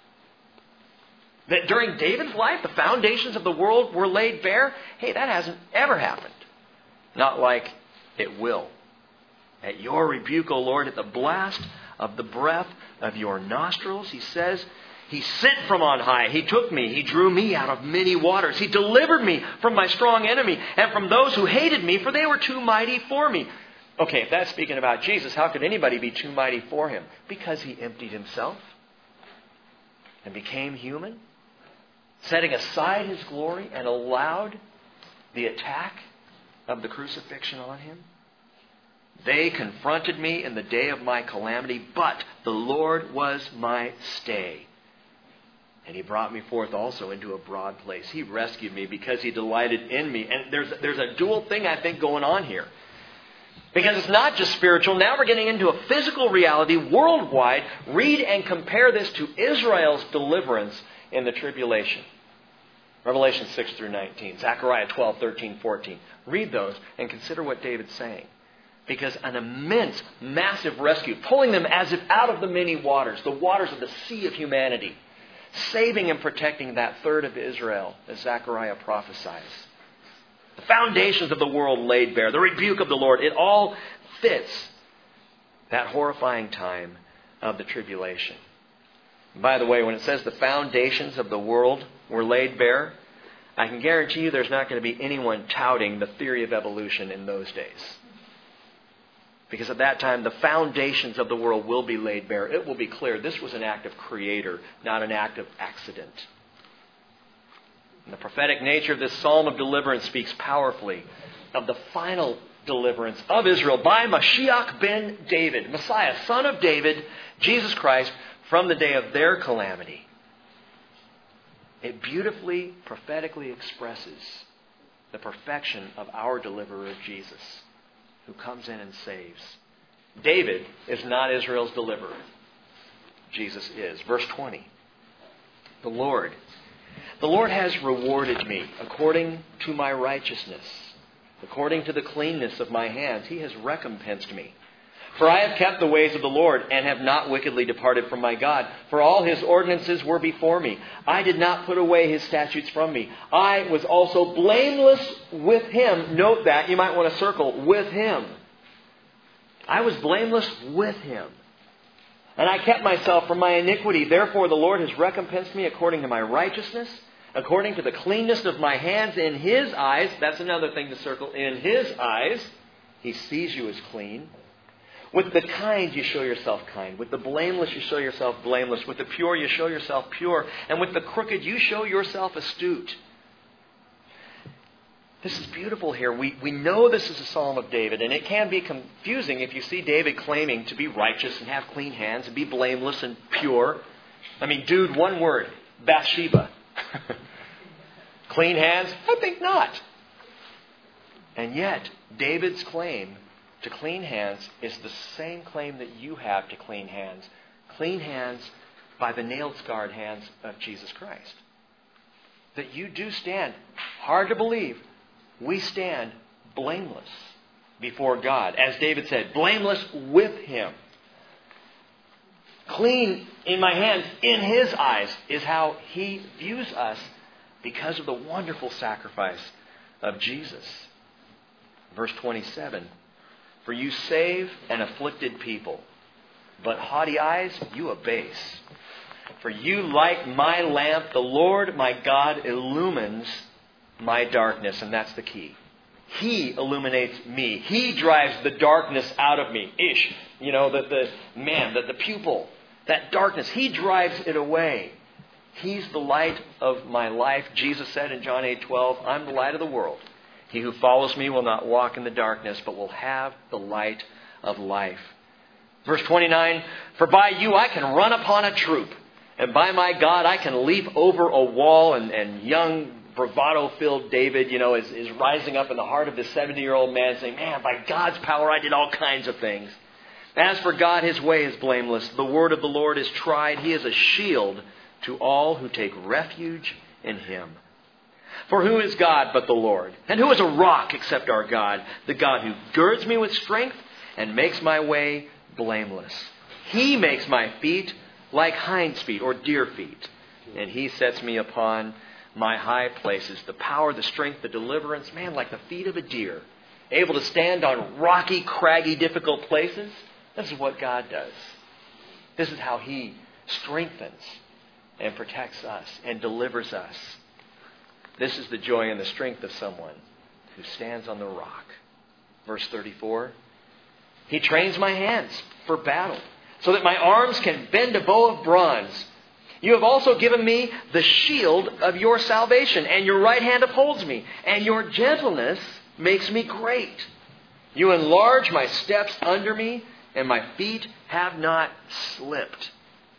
That during David's life, the foundations of the world were laid bare. Hey, that hasn't ever happened. Not like it will. At your rebuke, O Lord, at the blast of the breath of your nostrils, He says, He sent from on high. He took me. He drew me out of many waters. He delivered me from my strong enemy and from those who hated me, for they were too mighty for me. Okay, if that's speaking about Jesus, how could anybody be too mighty for Him? Because He emptied Himself and became human, setting aside His glory and allowed the attack of the crucifixion on Him. They confronted me in the day of my calamity, but the Lord was my stay. And He brought me forth also into a broad place. He rescued me because He delighted in me. And there's a dual thing, I think, going on here. Because it's not just spiritual. Now we're getting into a physical reality worldwide. Read and compare this to Israel's deliverance in the tribulation. Revelation 6 through 19. Zechariah 12, 13, 14. Read those and consider what David's saying. Because an immense, massive rescue, pulling them as if out of the many waters, the waters of the sea of humanity, saving and protecting that third of Israel, as Zechariah prophesies. The foundations of the world laid bare, the rebuke of the Lord, it all fits that horrifying time of the tribulation. By the way, when it says the foundations of the world were laid bare, I can guarantee you there's not going to be anyone touting the theory of evolution in those days. Because at that time, the foundations of the world will be laid bare. It will be clear this was an act of Creator, not an act of accident. And the prophetic nature of this psalm of deliverance speaks powerfully of the final deliverance of Israel by Mashiach ben David, Messiah, son of David, Jesus Christ, from the day of their calamity. It beautifully, prophetically expresses the perfection of our deliverer, Jesus, who comes in and saves. David is not Israel's deliverer. Jesus is. Verse 20. The Lord has rewarded me according to my righteousness. According to the cleanness of my hands, He has recompensed me. For I have kept the ways of the Lord and have not wickedly departed from my God. For all His ordinances were before me. I did not put away His statutes from me. I was also blameless with Him. Note that. You might want to circle with Him. I was blameless with Him. And I kept myself from my iniquity. Therefore the Lord has recompensed me according to my righteousness, according to the cleanness of my hands in His eyes. That's another thing to circle. In His eyes, He sees you as clean. With the kind, you show yourself kind. With the blameless, you show yourself blameless. With the pure, you show yourself pure. And with the crooked, you show yourself astute. This is beautiful here. We know this is a Psalm of David, and it can be confusing if you see David claiming to be righteous and have clean hands and be blameless and pure. I mean, dude, one word, Bathsheba. Clean hands? I think not. And yet, David's claim to clean hands is the same claim that you have to clean hands. Clean hands by the nail-scarred hands of Jesus Christ. That you do stand, hard to believe, we stand blameless before God. As David said, blameless with Him. Clean in my hands, in His eyes, is how He views us because of the wonderful sacrifice of Jesus. Verse 27. For you save an afflicted people, but haughty eyes you abase. For you light my lamp, the Lord my God illumines my darkness. And that's the key. He illuminates me. He drives the darkness out of me. Ish. You know, the pupil. That darkness. He drives it away. He's the light of my life. Jesus said in John 8:12, I'm the light of the world. He who follows me will not walk in the darkness, but will have the light of life. Verse 29, for by you I can run upon a troop, and by my God I can leap over a wall. And young, bravado-filled David, is rising up in the heart of this 70-year-old man saying, man, by God's power I did all kinds of things. As for God, His way is blameless. The word of the Lord is tried. He is a shield to all who take refuge in Him. For who is God but the Lord? And who is a rock except our God? The God who girds me with strength and makes my way blameless. He makes my feet like hinds' feet or deer feet. And He sets me upon my high places. The power, the strength, the deliverance. Man, like the feet of a deer. Able to stand on rocky, craggy, difficult places. This is what God does. This is how He strengthens and protects us and delivers us. This is the joy and the strength of someone who stands on the rock. Verse 34. He trains my hands for battle, so that my arms can bend a bow of bronze. You have also given me the shield of your salvation, and your right hand upholds me, and your gentleness makes me great. You enlarge my steps under me, and my feet have not slipped.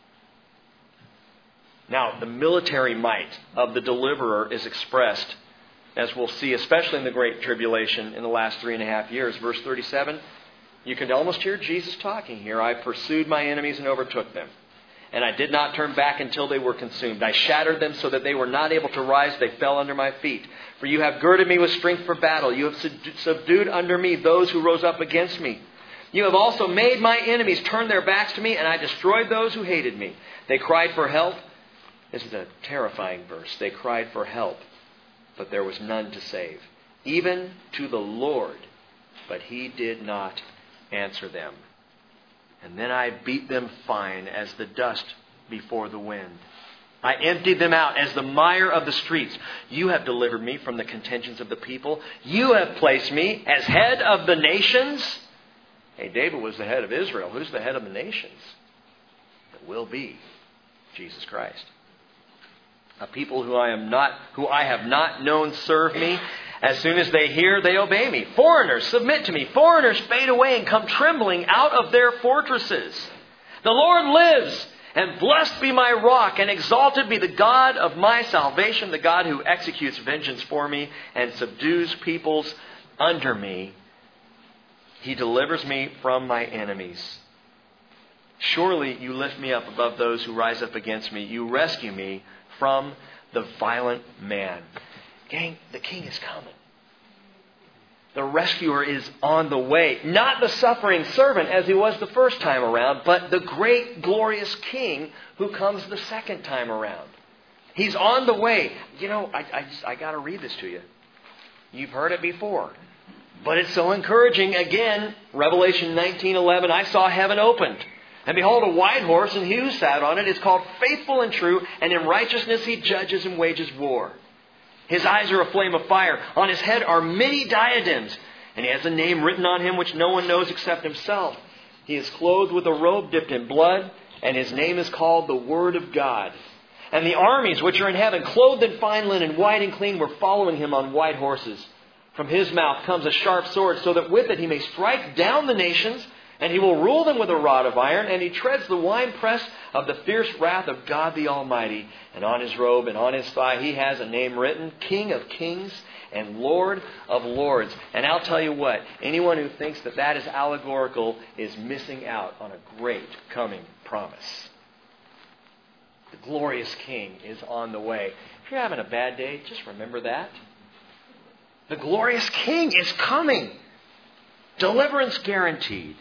Now, the military might of the deliverer is expressed, as we'll see, especially in the Great Tribulation in the last 3.5 years. Verse 37, you can almost hear Jesus talking here. I pursued my enemies and overtook them, and I did not turn back until they were consumed. I shattered them so that they were not able to rise. They fell under my feet. For you have girded me with strength for battle. You have subdued under me those who rose up against me. You have also made my enemies turn their backs to me, and I destroyed those who hated me. They cried for help. This is a terrifying verse. They cried for help, but there was none to save. Even to the Lord, but He did not answer them. And then I beat them fine as the dust before the wind. I emptied them out as the mire of the streets. You have delivered me from the contentions of the people. You have placed me as head of the nations. Hey, David was the head of Israel. Who's the head of the nations? It will be Jesus Christ. A people who I have not known serve me. As soon as they hear, they obey me. Foreigners submit to me. Foreigners fade away and come trembling out of their fortresses. The Lord lives, and blessed be my rock, and exalted be the God of my salvation, the God who executes vengeance for me and subdues peoples under me. He delivers me from my enemies. Surely you lift me up above those who rise up against me. You rescue me from the violent man. Gang, the King is coming. The rescuer is on the way. Not the suffering servant as he was the first time around, but the great glorious King who comes the second time around. He's on the way. You know, I got to read this to you. You've heard it before. But it's so encouraging. Again, Revelation 19:11, I saw heaven opened. And behold, a white horse, and he who sat on it is called Faithful and True, and in righteousness he judges and wages war. His eyes are a flame of fire. On his head are many diadems, and he has a name written on him which no one knows except himself. He is clothed with a robe dipped in blood, and his name is called the Word of God. And the armies which are in heaven, clothed in fine linen, white and clean, were following him on white horses. From his mouth comes a sharp sword, so that with it he may strike down the nations, and he will rule them with a rod of iron, and he treads the winepress of the fierce wrath of God the Almighty. And on his robe and on his thigh he has a name written, King of Kings and Lord of Lords. And I'll tell you what, anyone who thinks that that is allegorical is missing out on a great coming promise. The glorious King is on the way. If you're having a bad day, just remember that. The glorious King is coming. Deliverance guaranteed.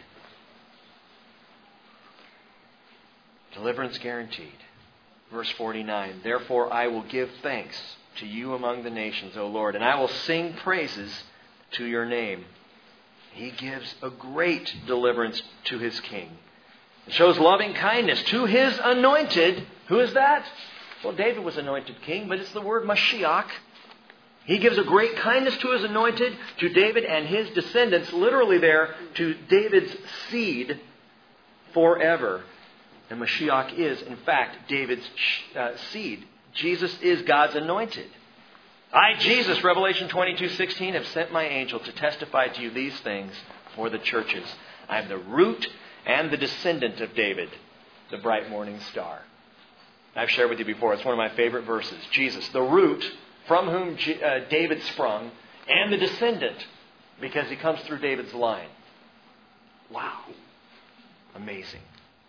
Deliverance guaranteed. Verse 49, therefore I will give thanks to you among the nations, O Lord, and I will sing praises to your name. He gives a great deliverance to his king. It shows loving kindness to his anointed. Who is that? Well, David was anointed king, but it's the word Mashiach. He gives a great kindness to his anointed, to David and his descendants, literally there, to David's seed forever. And Mashiach is, in fact, David's seed. Jesus is God's anointed. I, Jesus, Revelation 22:16, have sent my angel to testify to you these things for the churches. I am the root and the descendant of David, the bright morning star. I've shared with you before, it's one of my favorite verses. Jesus, the root from whom David sprung, and the descendant, because he comes through David's line. Wow. Amazing.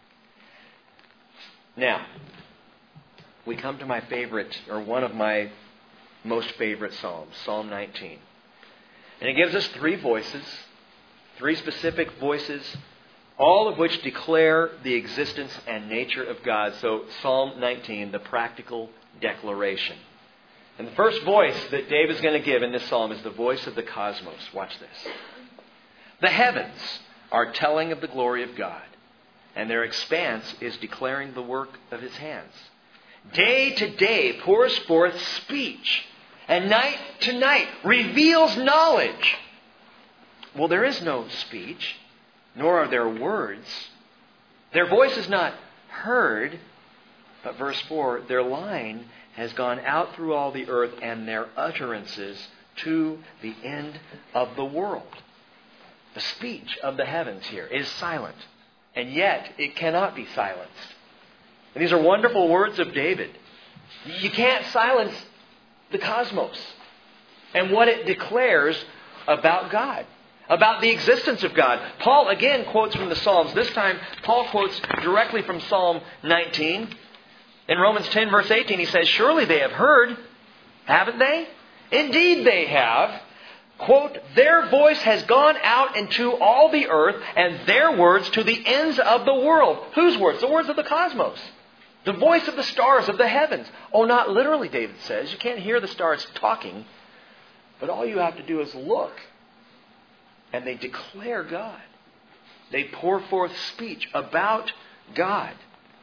Now, we come to my favorite, or one of my most favorite Psalms, Psalm 19. And it gives us three voices, three specific voices, all of which declare the existence and nature of God. So Psalm 19, the practical declaration. And the first voice that David's going to give in this psalm is the voice of the cosmos. Watch this. The heavens are telling of the glory of God, and their expanse is declaring the work of His hands. Day to day pours forth speech, and night to night reveals knowledge. Well, there is no speech, nor are there words. Their voice is not heard, but verse 4, their line has gone out through all the earth, and their utterances to the end of the world. The speech of the heavens here is silent, and yet it cannot be silenced. And these are wonderful words of David. You can't silence the cosmos and what it declares about God, about the existence of God. Paul again quotes from the Psalms. This time, Paul quotes directly from Psalm 19. In Romans 10, verse 18, he says, surely they have heard, haven't they? Indeed they have. Quote, their voice has gone out into all the earth, and their words to the ends of the world. Whose words? The words of the cosmos. The voice of the stars of the heavens. Oh, not literally, David says. You can't hear the stars talking. But all you have to do is look. And they declare God. They pour forth speech about God.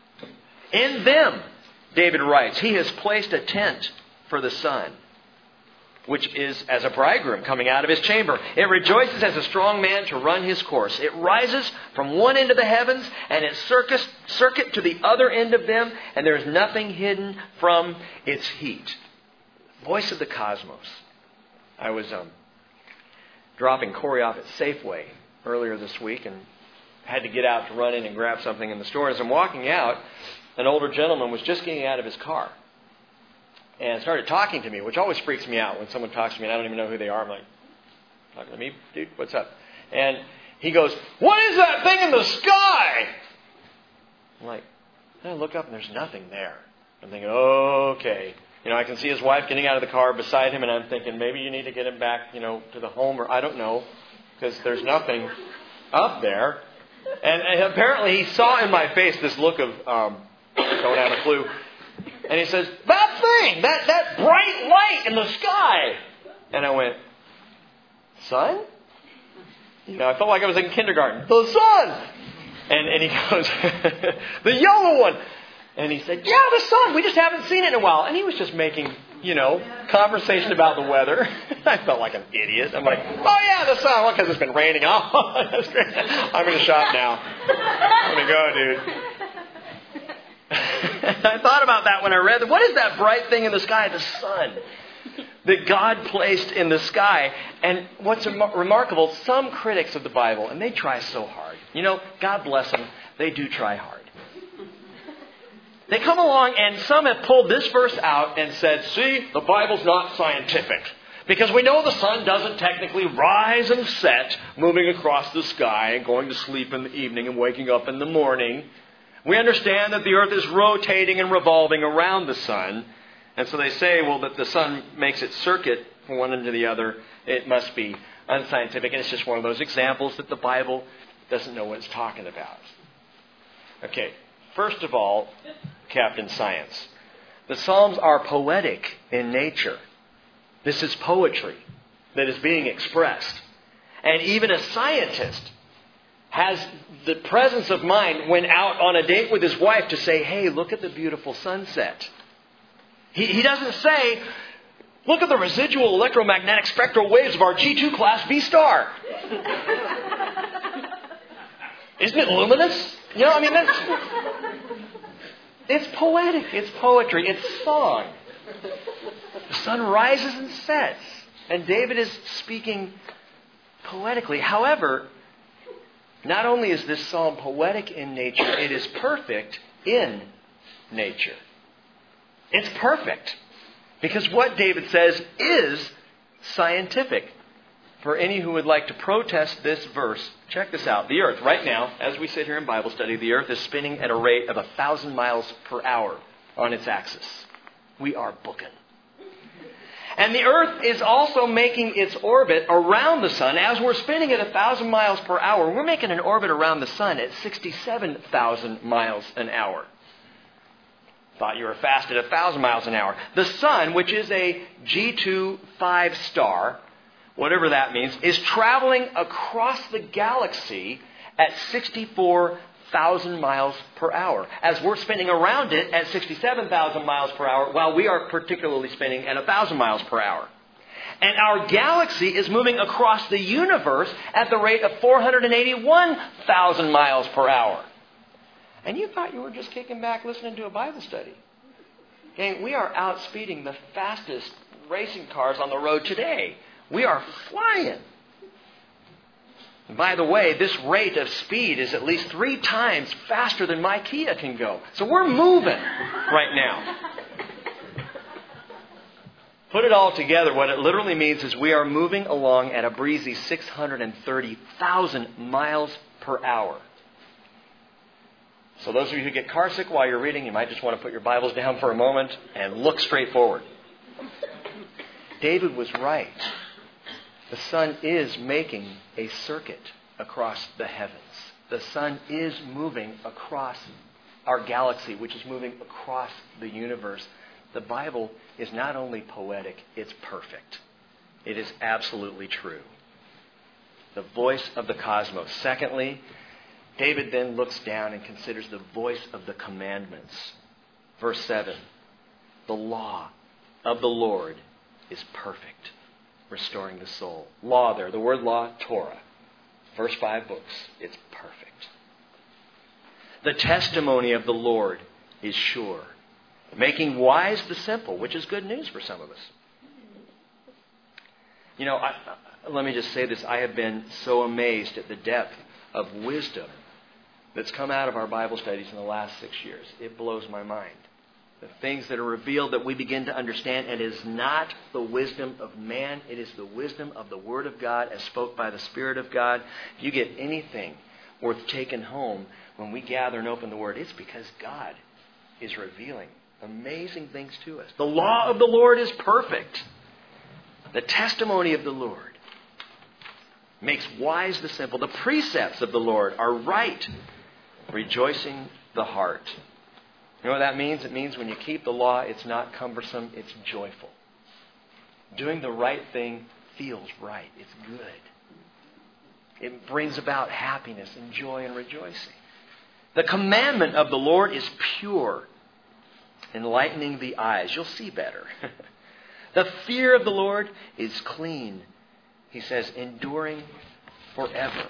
In them, David writes, He has placed a tent for the sun, which is as a bridegroom coming out of his chamber. It rejoices as a strong man to run his course. It rises from one end of the heavens, and its circuit to the other end of them, and there is nothing hidden from its heat. Voice of the cosmos. I was dropping Corey off at Safeway earlier this week, and had to get out to run in and grab something in the store. As I'm walking out, an older gentleman was just getting out of his car and started talking to me, which always freaks me out when someone talks to me and I don't even know who they are. I'm like, talking to me? Dude, what's up? And he goes, what is that thing in the sky? I'm like, I look up and there's nothing there. I'm thinking, okay. I can see his wife getting out of the car beside him, and I'm thinking maybe you need to get him back, to the home, or I don't know, because there's nothing up there. And apparently he saw in my face this look of, don't have a clue. And he says, that thing, that bright light in the sky. And I went, sun? I felt like I was in kindergarten. The sun! And he goes, the yellow one. And he said, yeah, the sun. We just haven't seen it in a while. And he was just making, conversation about the weather. I felt like an idiot. I'm like, oh yeah, the sun. Well, because it's been raining. Oh, that's great. I'm going to shop now. I'm going to go, dude. I thought about that when I read that. What is that bright thing in the sky? The sun that God placed in the sky. And what's remarkable, some critics of the Bible, and they try so hard. God bless them, they do try hard. They come along and some have pulled this verse out and said, see, the Bible's not scientific. Because we know the sun doesn't technically rise and set moving across the sky and going to sleep in the evening and waking up in the morning. We understand that the earth is rotating and revolving around the sun. And so they say, well, that the sun makes its circuit from one end to the other. It must be unscientific. And it's just one of those examples that the Bible doesn't know what it's talking about. Okay, first of all, Captain Science. The Psalms are poetic in nature. This is poetry that is being expressed. And even a scientist has the presence of mind when out on a date with his wife to say, hey, look at the beautiful sunset. He doesn't say, look at the residual electromagnetic spectral waves of our G2 class B star. Isn't it luminous? It's poetic. It's poetry. It's song. The sun rises and sets. And David is speaking poetically. However, not only is this psalm poetic in nature, it is perfect in nature. It's perfect. Because what David says is scientific. for any who would like to protest this verse, check this out. The earth, right now, as we sit here in Bible study, the earth is spinning at a rate of 1,000 miles per hour on its axis. We are booking. And the earth is also making its orbit around the sun. As we're spinning at 1,000 miles per hour, we're making an orbit around the sun at 67,000 miles an hour. Thought you were fast at 1,000 miles an hour. The sun, which is a G2 5 star, whatever that means, is traveling across the galaxy at 64,000 miles per hour. As we're spinning around it at 67,000 miles per hour, while we are particularly spinning at 1,000 miles per hour. And our galaxy is moving across the universe at the rate of 481,000 miles per hour. And you thought you were just kicking back listening to a Bible study. Okay, we are outspeeding the fastest racing cars on the road today. We are flying. And by the way, this rate of speed is at least 3 times faster than my Kia can go. So we're moving right now. Put it all together, what it literally means is we are moving along at a breezy 630,000 miles per hour. So those of you who get car sick while you're reading, you might just want to put your Bibles down for a moment and look straight forward. David was right. The sun is making a circuit across the heavens. The sun is moving across our galaxy, which is moving across the universe. The Bible is not only poetic, it's perfect. It is absolutely true. The voice of the cosmos. Secondly, David then looks down and considers the voice of the commandments. Verse 7, the law of the Lord is perfect, restoring the soul. Law there, the word law, Torah. First 5 books, it's perfect. The testimony of the Lord is sure, making wise the simple, which is good news for some of us. You know, let me just say this. I have been so amazed at the depth of wisdom that's come out of our Bible studies in the last 6 years. It blows my mind. The things that are revealed that we begin to understand, and it is not the wisdom of man. It is the wisdom of the Word of God as spoke by the Spirit of God. If you get anything worth taking home when we gather and open the Word, it's because God is revealing amazing things to us. The law of the Lord is perfect. The testimony of the Lord makes wise the simple. The precepts of the Lord are right, rejoicing the heart. You know what that means? It means when you keep the law, it's not cumbersome, it's joyful. Doing the right thing feels right. It's good. It brings about happiness and joy and rejoicing. The commandment of the Lord is pure, enlightening the eyes. You'll see better. The fear of the Lord is clean. He says, enduring forever.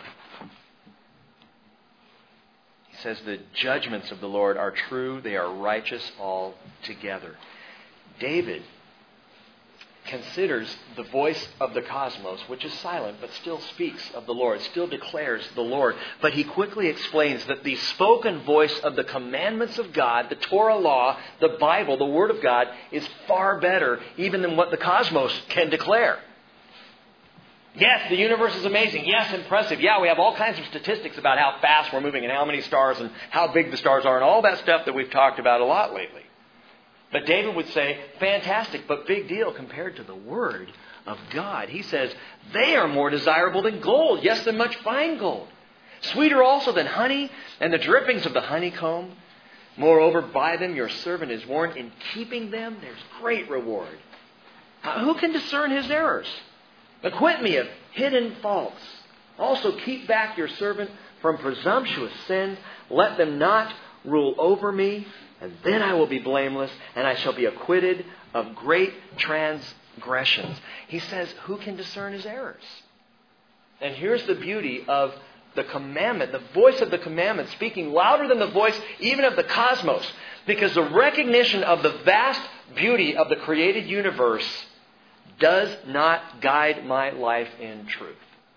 He says the judgments of the Lord are true. They are righteous altogether. David considers the voice of the cosmos, which is silent, but still speaks of the Lord, still declares the Lord. But he quickly explains that the spoken voice of the commandments of God, the Torah law, the Bible, the Word of God, is far better even than what the cosmos can declare. Yes, the universe is amazing. Yes, impressive. Yeah, we have all kinds of statistics about how fast we're moving and how many stars and how big the stars are and all that stuff that we've talked about a lot lately. But David would say, fantastic, but big deal compared to the Word of God. He says, they are more desirable than gold, yes, than much fine gold. Sweeter also than honey and the drippings of the honeycomb. Moreover, by them your servant is warned. In keeping them, there's great reward. Who can discern his errors? Acquit me of hidden faults. Also keep back your servant from presumptuous sins. Let them not rule over me. And then I will be blameless, and I shall be acquitted of great transgressions. He says, who can discern his errors? And here's the beauty of the commandment, the voice of the commandment, speaking louder than the voice even of the cosmos. Because the recognition of the vast beauty of the created universe does not guide my life in truth.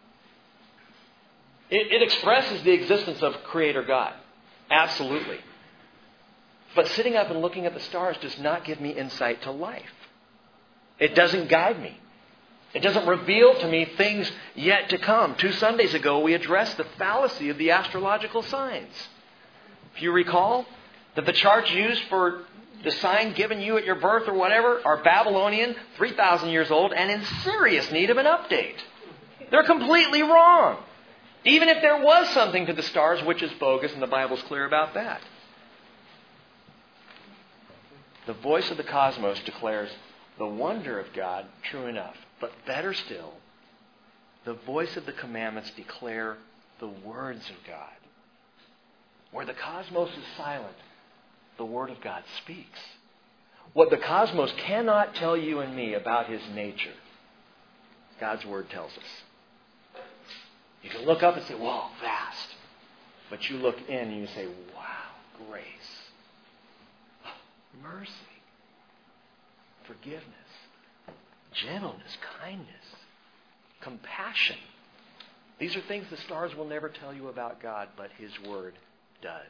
It expresses the existence of Creator God. Absolutely. But sitting up and looking at the stars does not give me insight to life. It doesn't guide me. It doesn't reveal to me things yet to come. 2 Sundays ago, we addressed the fallacy of the astrological signs. If you recall, that the charts used for the sign given you at your birth or whatever are Babylonian, 3,000 years old, and in serious need of an update. They're completely wrong. Even if there was something to the stars, which is bogus, and the Bible's clear about that. The voice of the cosmos declares the wonder of God, true enough. But better still, the voice of the commandments declare the words of God. Where the cosmos is silent, the Word of God speaks. What the cosmos cannot tell you and me about His nature, God's Word tells us. You can look up and say, wow, vast. But you look in and you say, wow, grace, mercy, forgiveness, gentleness, kindness, compassion. These are things the stars will never tell you about God, but His Word does.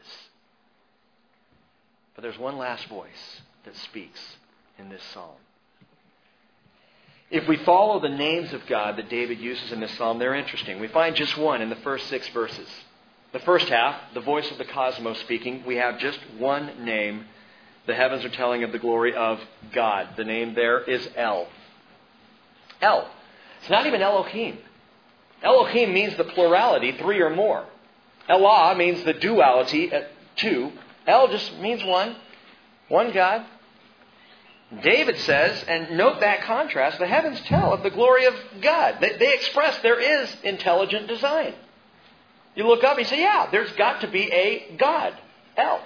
But there's one last voice that speaks in this psalm. If we follow the names of God that David uses in this psalm, they're interesting. We find just one in the first 6 verses. The first half, the voice of the cosmos speaking, we have just one name. The heavens are telling of the glory of God. The name there is El. El. It's not even Elohim. Elohim means the plurality, 3 or more. Elah means the duality, 2. El just means one. One God. David says, and note that contrast, the heavens tell of the glory of God. They express there is intelligent design. You look up and you say, yeah, there's got to be a God. El.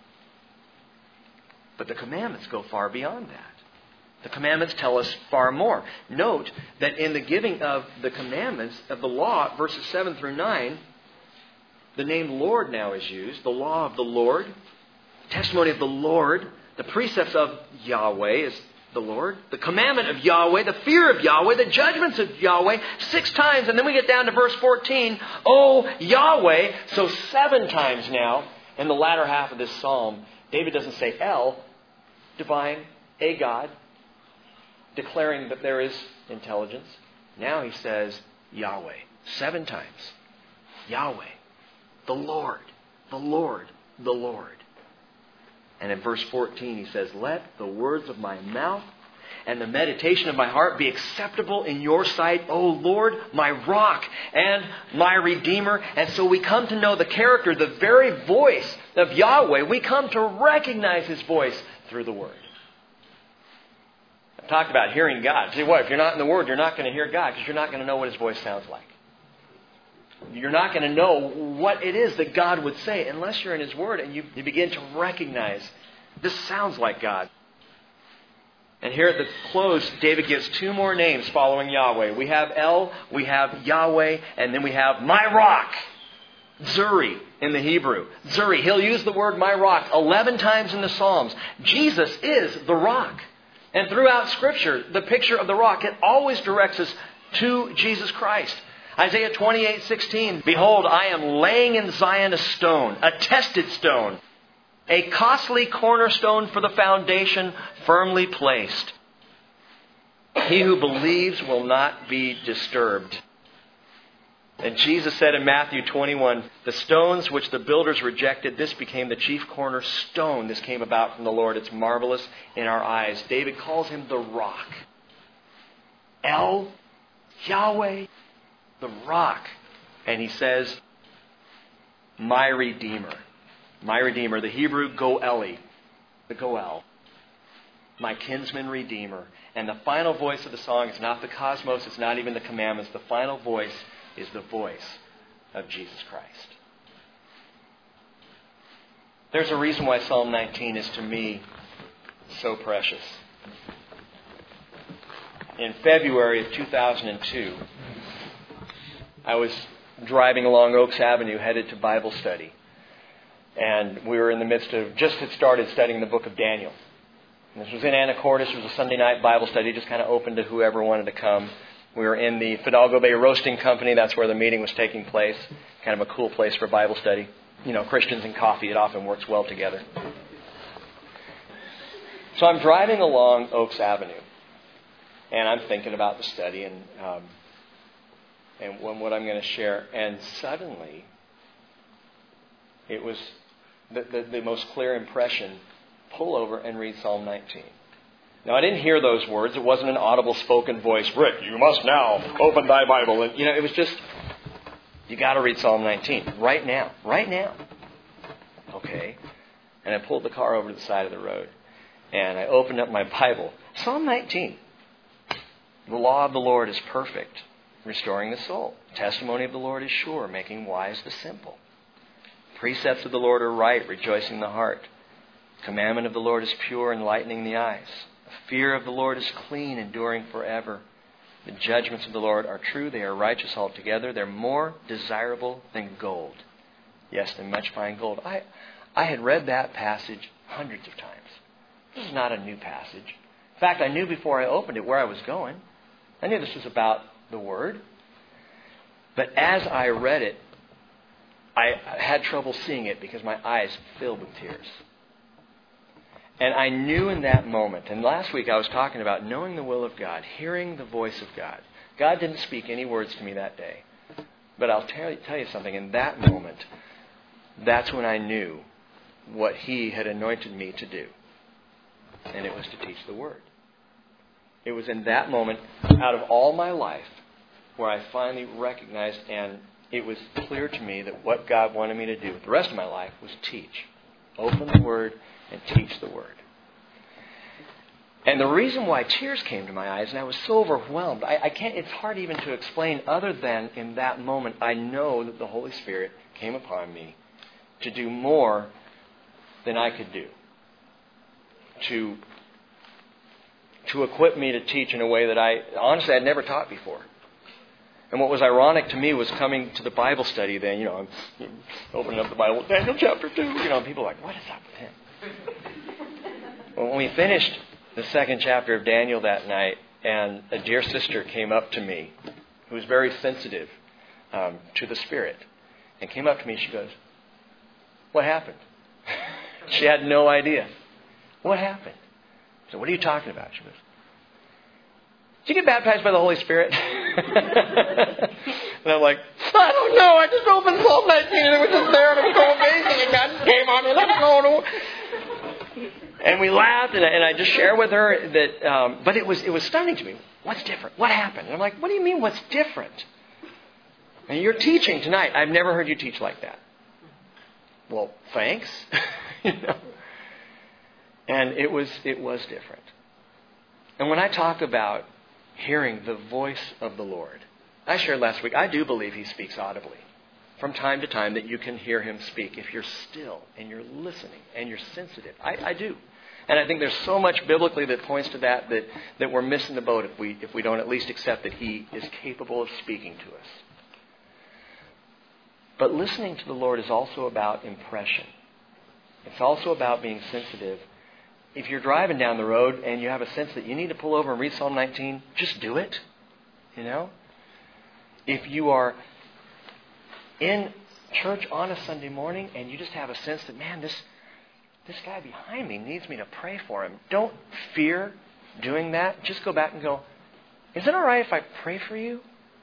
But the commandments go far beyond that. The commandments tell us far more. Note that in the giving of the commandments of the law, verses 7 through 9, the name Lord now is used. The law of the Lord, testimony of the Lord, the precepts of Yahweh is the Lord, the commandment of Yahweh, the fear of Yahweh, the judgments of Yahweh, 6 times. And then we get down to verse 14, oh Yahweh. So 7 times now in the latter half of this psalm, David doesn't say El, divine, a God, declaring that there is intelligence. Now he says Yahweh. 7 times. Yahweh. The Lord. The Lord. The Lord. And in verse 14 he says, let the words of my mouth and the meditation of my heart be acceptable in your sight, O Lord, my rock and my redeemer. And so we come to know the character, the very voice of Yahweh. We come to recognize His voice through the Word. I've talked about hearing God. See what? If you're not in the Word, you're not going to hear God because you're not going to know what His voice sounds like. You're not going to know what it is that God would say unless you're in His Word and you begin to recognize this sounds like God. And here at the close, David gives 2 more names following Yahweh. We have El, we have Yahweh, and then we have my rock. Zuri in the Hebrew. Zuri, he'll use the word my rock 11 times in the Psalms. Jesus is the rock. And throughout Scripture, the picture of the rock, it always directs us to Jesus Christ. Isaiah 28:16, behold, I am laying in Zion a stone, a tested stone, a costly cornerstone for the foundation, firmly placed. He who believes will not be disturbed. And Jesus said in Matthew 21, the stones which the builders rejected, this became the chief cornerstone. This came about from the Lord. It's marvelous in our eyes. David calls Him the rock. El, Yahweh, the rock. And he says, my Redeemer. My Redeemer. The Hebrew Goeli. The Goel. My kinsman Redeemer. And the final voice of the song is not the cosmos. It's not even the commandments. The final voice is the voice of Jesus Christ. There's a reason why Psalm 19 is to me so precious. In February of 2002, I was driving along Oaks Avenue headed to Bible study. And we were in the midst of, just had started studying the book of Daniel. And this was in Anacortes. It was a Sunday night Bible study, just kind of open to whoever wanted to come. We were in the Fidalgo Bay Roasting Company. That's where the meeting was taking place. Kind of a cool place for Bible study. You know, Christians and coffee, it often works well together. So I'm driving along Oaks Avenue. And I'm thinking about the study and what I'm going to share. And suddenly, it was the most clear impression, pull over and read Psalm 19. Now, I didn't hear those words. It wasn't an audible spoken voice. Rick, you must now open thy Bible. And, it was just, you got to read Psalm 19 right now. Right now. Okay. And I pulled the car over to the side of the road. And I opened up my Bible. Psalm 19. The law of the Lord is perfect, restoring the soul. The testimony of the Lord is sure, making wise the simple. Precepts of the Lord are right, rejoicing the heart. Commandment of the Lord is pure, enlightening the eyes. The fear of the Lord is clean, enduring forever. The judgments of the Lord are true, they are righteous altogether. They're more desirable than gold. Yes, than much fine gold. I had read that passage hundreds of times. This is not a new passage. In fact, I knew before I opened it where I was going. I knew this was about the Word. But as I read it, I had trouble seeing it because my eyes filled with tears. And I knew in that moment, and last week I was talking about knowing the will of God, hearing the voice of God. God didn't speak any words to me that day. But I'll tell you something, in that moment, that's when I knew what He had anointed me to do. And it was to teach the Word. It was in that moment, out of all my life, where I finally recognized, and it was clear to me that what God wanted me to do with the rest of my life was teach. Open the Word and teach the Word. And the reason why tears came to my eyes, and I was so overwhelmed, I can't, it's hard even to explain other than in that moment I know that the Holy Spirit came upon me to do more than I could do. To equip me to teach in a way that honestly I'd never taught before. And what was ironic to me was coming to the Bible study then, I'm opening up the Bible, Daniel chapter 2, and people are like, what is up with him? Well, when we finished the second chapter of Daniel that night, and a dear sister came up to me, who was very sensitive to the Spirit, and came up to me, she goes, what happened? She had no idea. What happened? So what are you talking about? She goes, did you get baptized by the Holy Spirit? And I'm like, I don't know. I just opened Psalm 19 and it was just there and it was so amazing and God just came on me. Let's go. And we laughed and I just shared with her that, but it was stunning to me. What's different? What happened? And I'm like, what do you mean what's different? And you're teaching tonight. I've never heard you teach like that. Well, thanks. And it was different. And when I talk about hearing the voice of the Lord, I shared last week, I do believe He speaks audibly. From time to time that you can hear Him speak if you're still and you're listening and you're sensitive. I do. And I think there's so much biblically that points to that we're missing the boat if we don't at least accept that He is capable of speaking to us. But listening to the Lord is also about impression. It's also about being sensitive. If you're driving down the road and you have a sense that you need to pull over and read Psalm 19, just do it. If you are in church on a Sunday morning and you just have a sense that, man, this guy behind me needs me to pray for him, don't fear doing that. Just go back and go, is it all right if I pray for you?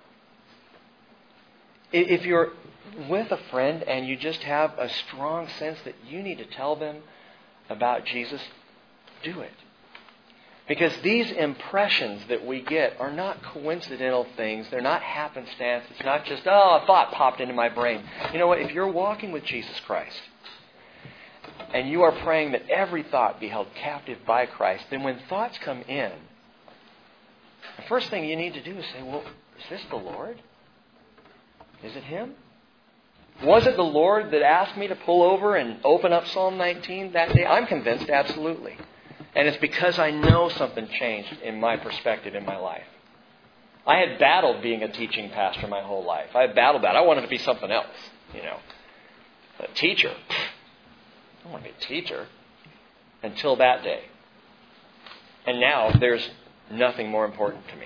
If you're with a friend and you just have a strong sense that you need to tell them about Jesus, do it. Because these impressions that we get are not coincidental things. They're not happenstance. It's not just, a thought popped into my brain. You know what? If you're walking with Jesus Christ and you are praying that every thought be held captive by Christ, then when thoughts come in, the first thing you need to do is say, well, is this the Lord? Is it Him? Was it the Lord that asked me to pull over and open up Psalm 19 that day? I'm convinced, absolutely. And it's because I know something changed in my perspective in my life. I had battled being a teaching pastor my whole life. I had battled that. I wanted to be something else, A teacher. I don't want to be a teacher. Until that day. And now there's nothing more important to me.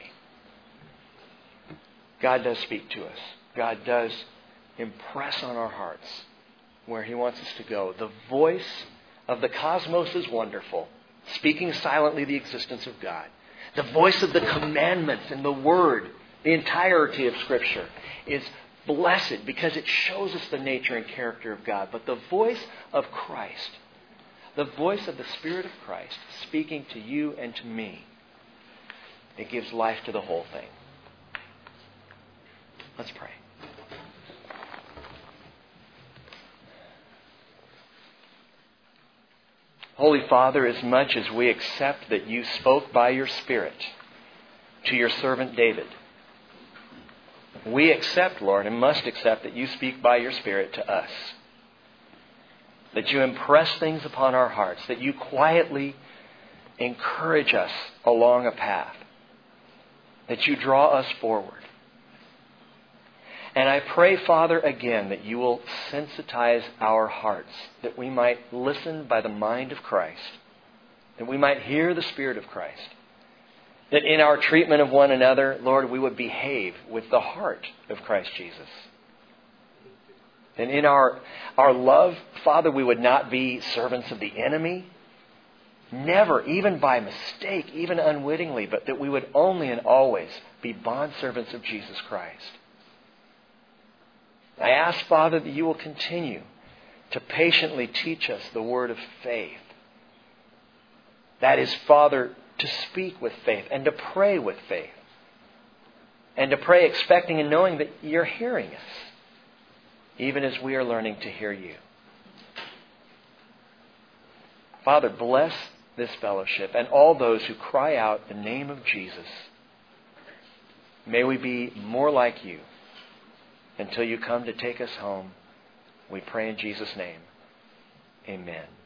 God does speak to us. God does impress on our hearts where He wants us to go. The voice of the cosmos is wonderful, speaking silently the existence of God. The voice of the commandments and the Word, the entirety of Scripture, is blessed because it shows us the nature and character of God. But the voice of Christ, the voice of the Spirit of Christ speaking to you and to me, it gives life to the whole thing. Let's pray. Holy Father, as much as we accept that you spoke by your Spirit to your servant David, we accept, Lord, and must accept that you speak by your Spirit to us. That you impress things upon our hearts, that you quietly encourage us along a path, that you draw us forward. And I pray, Father, again, that you will sensitize our hearts, that we might listen by the mind of Christ, that we might hear the Spirit of Christ, that in our treatment of one another, Lord, we would behave with the heart of Christ Jesus. And in our love, Father, we would not be servants of the enemy, never, even by mistake, even unwittingly, but that we would only and always be bondservants of Jesus Christ. I ask, Father, that you will continue to patiently teach us the word of faith. That is, Father, to speak with faith and to pray with faith. And to pray expecting and knowing that you're hearing us, even as we are learning to hear you. Father, bless this fellowship and all those who cry out the name of Jesus. May we be more like you until you come to take us home. We pray in Jesus' name. Amen.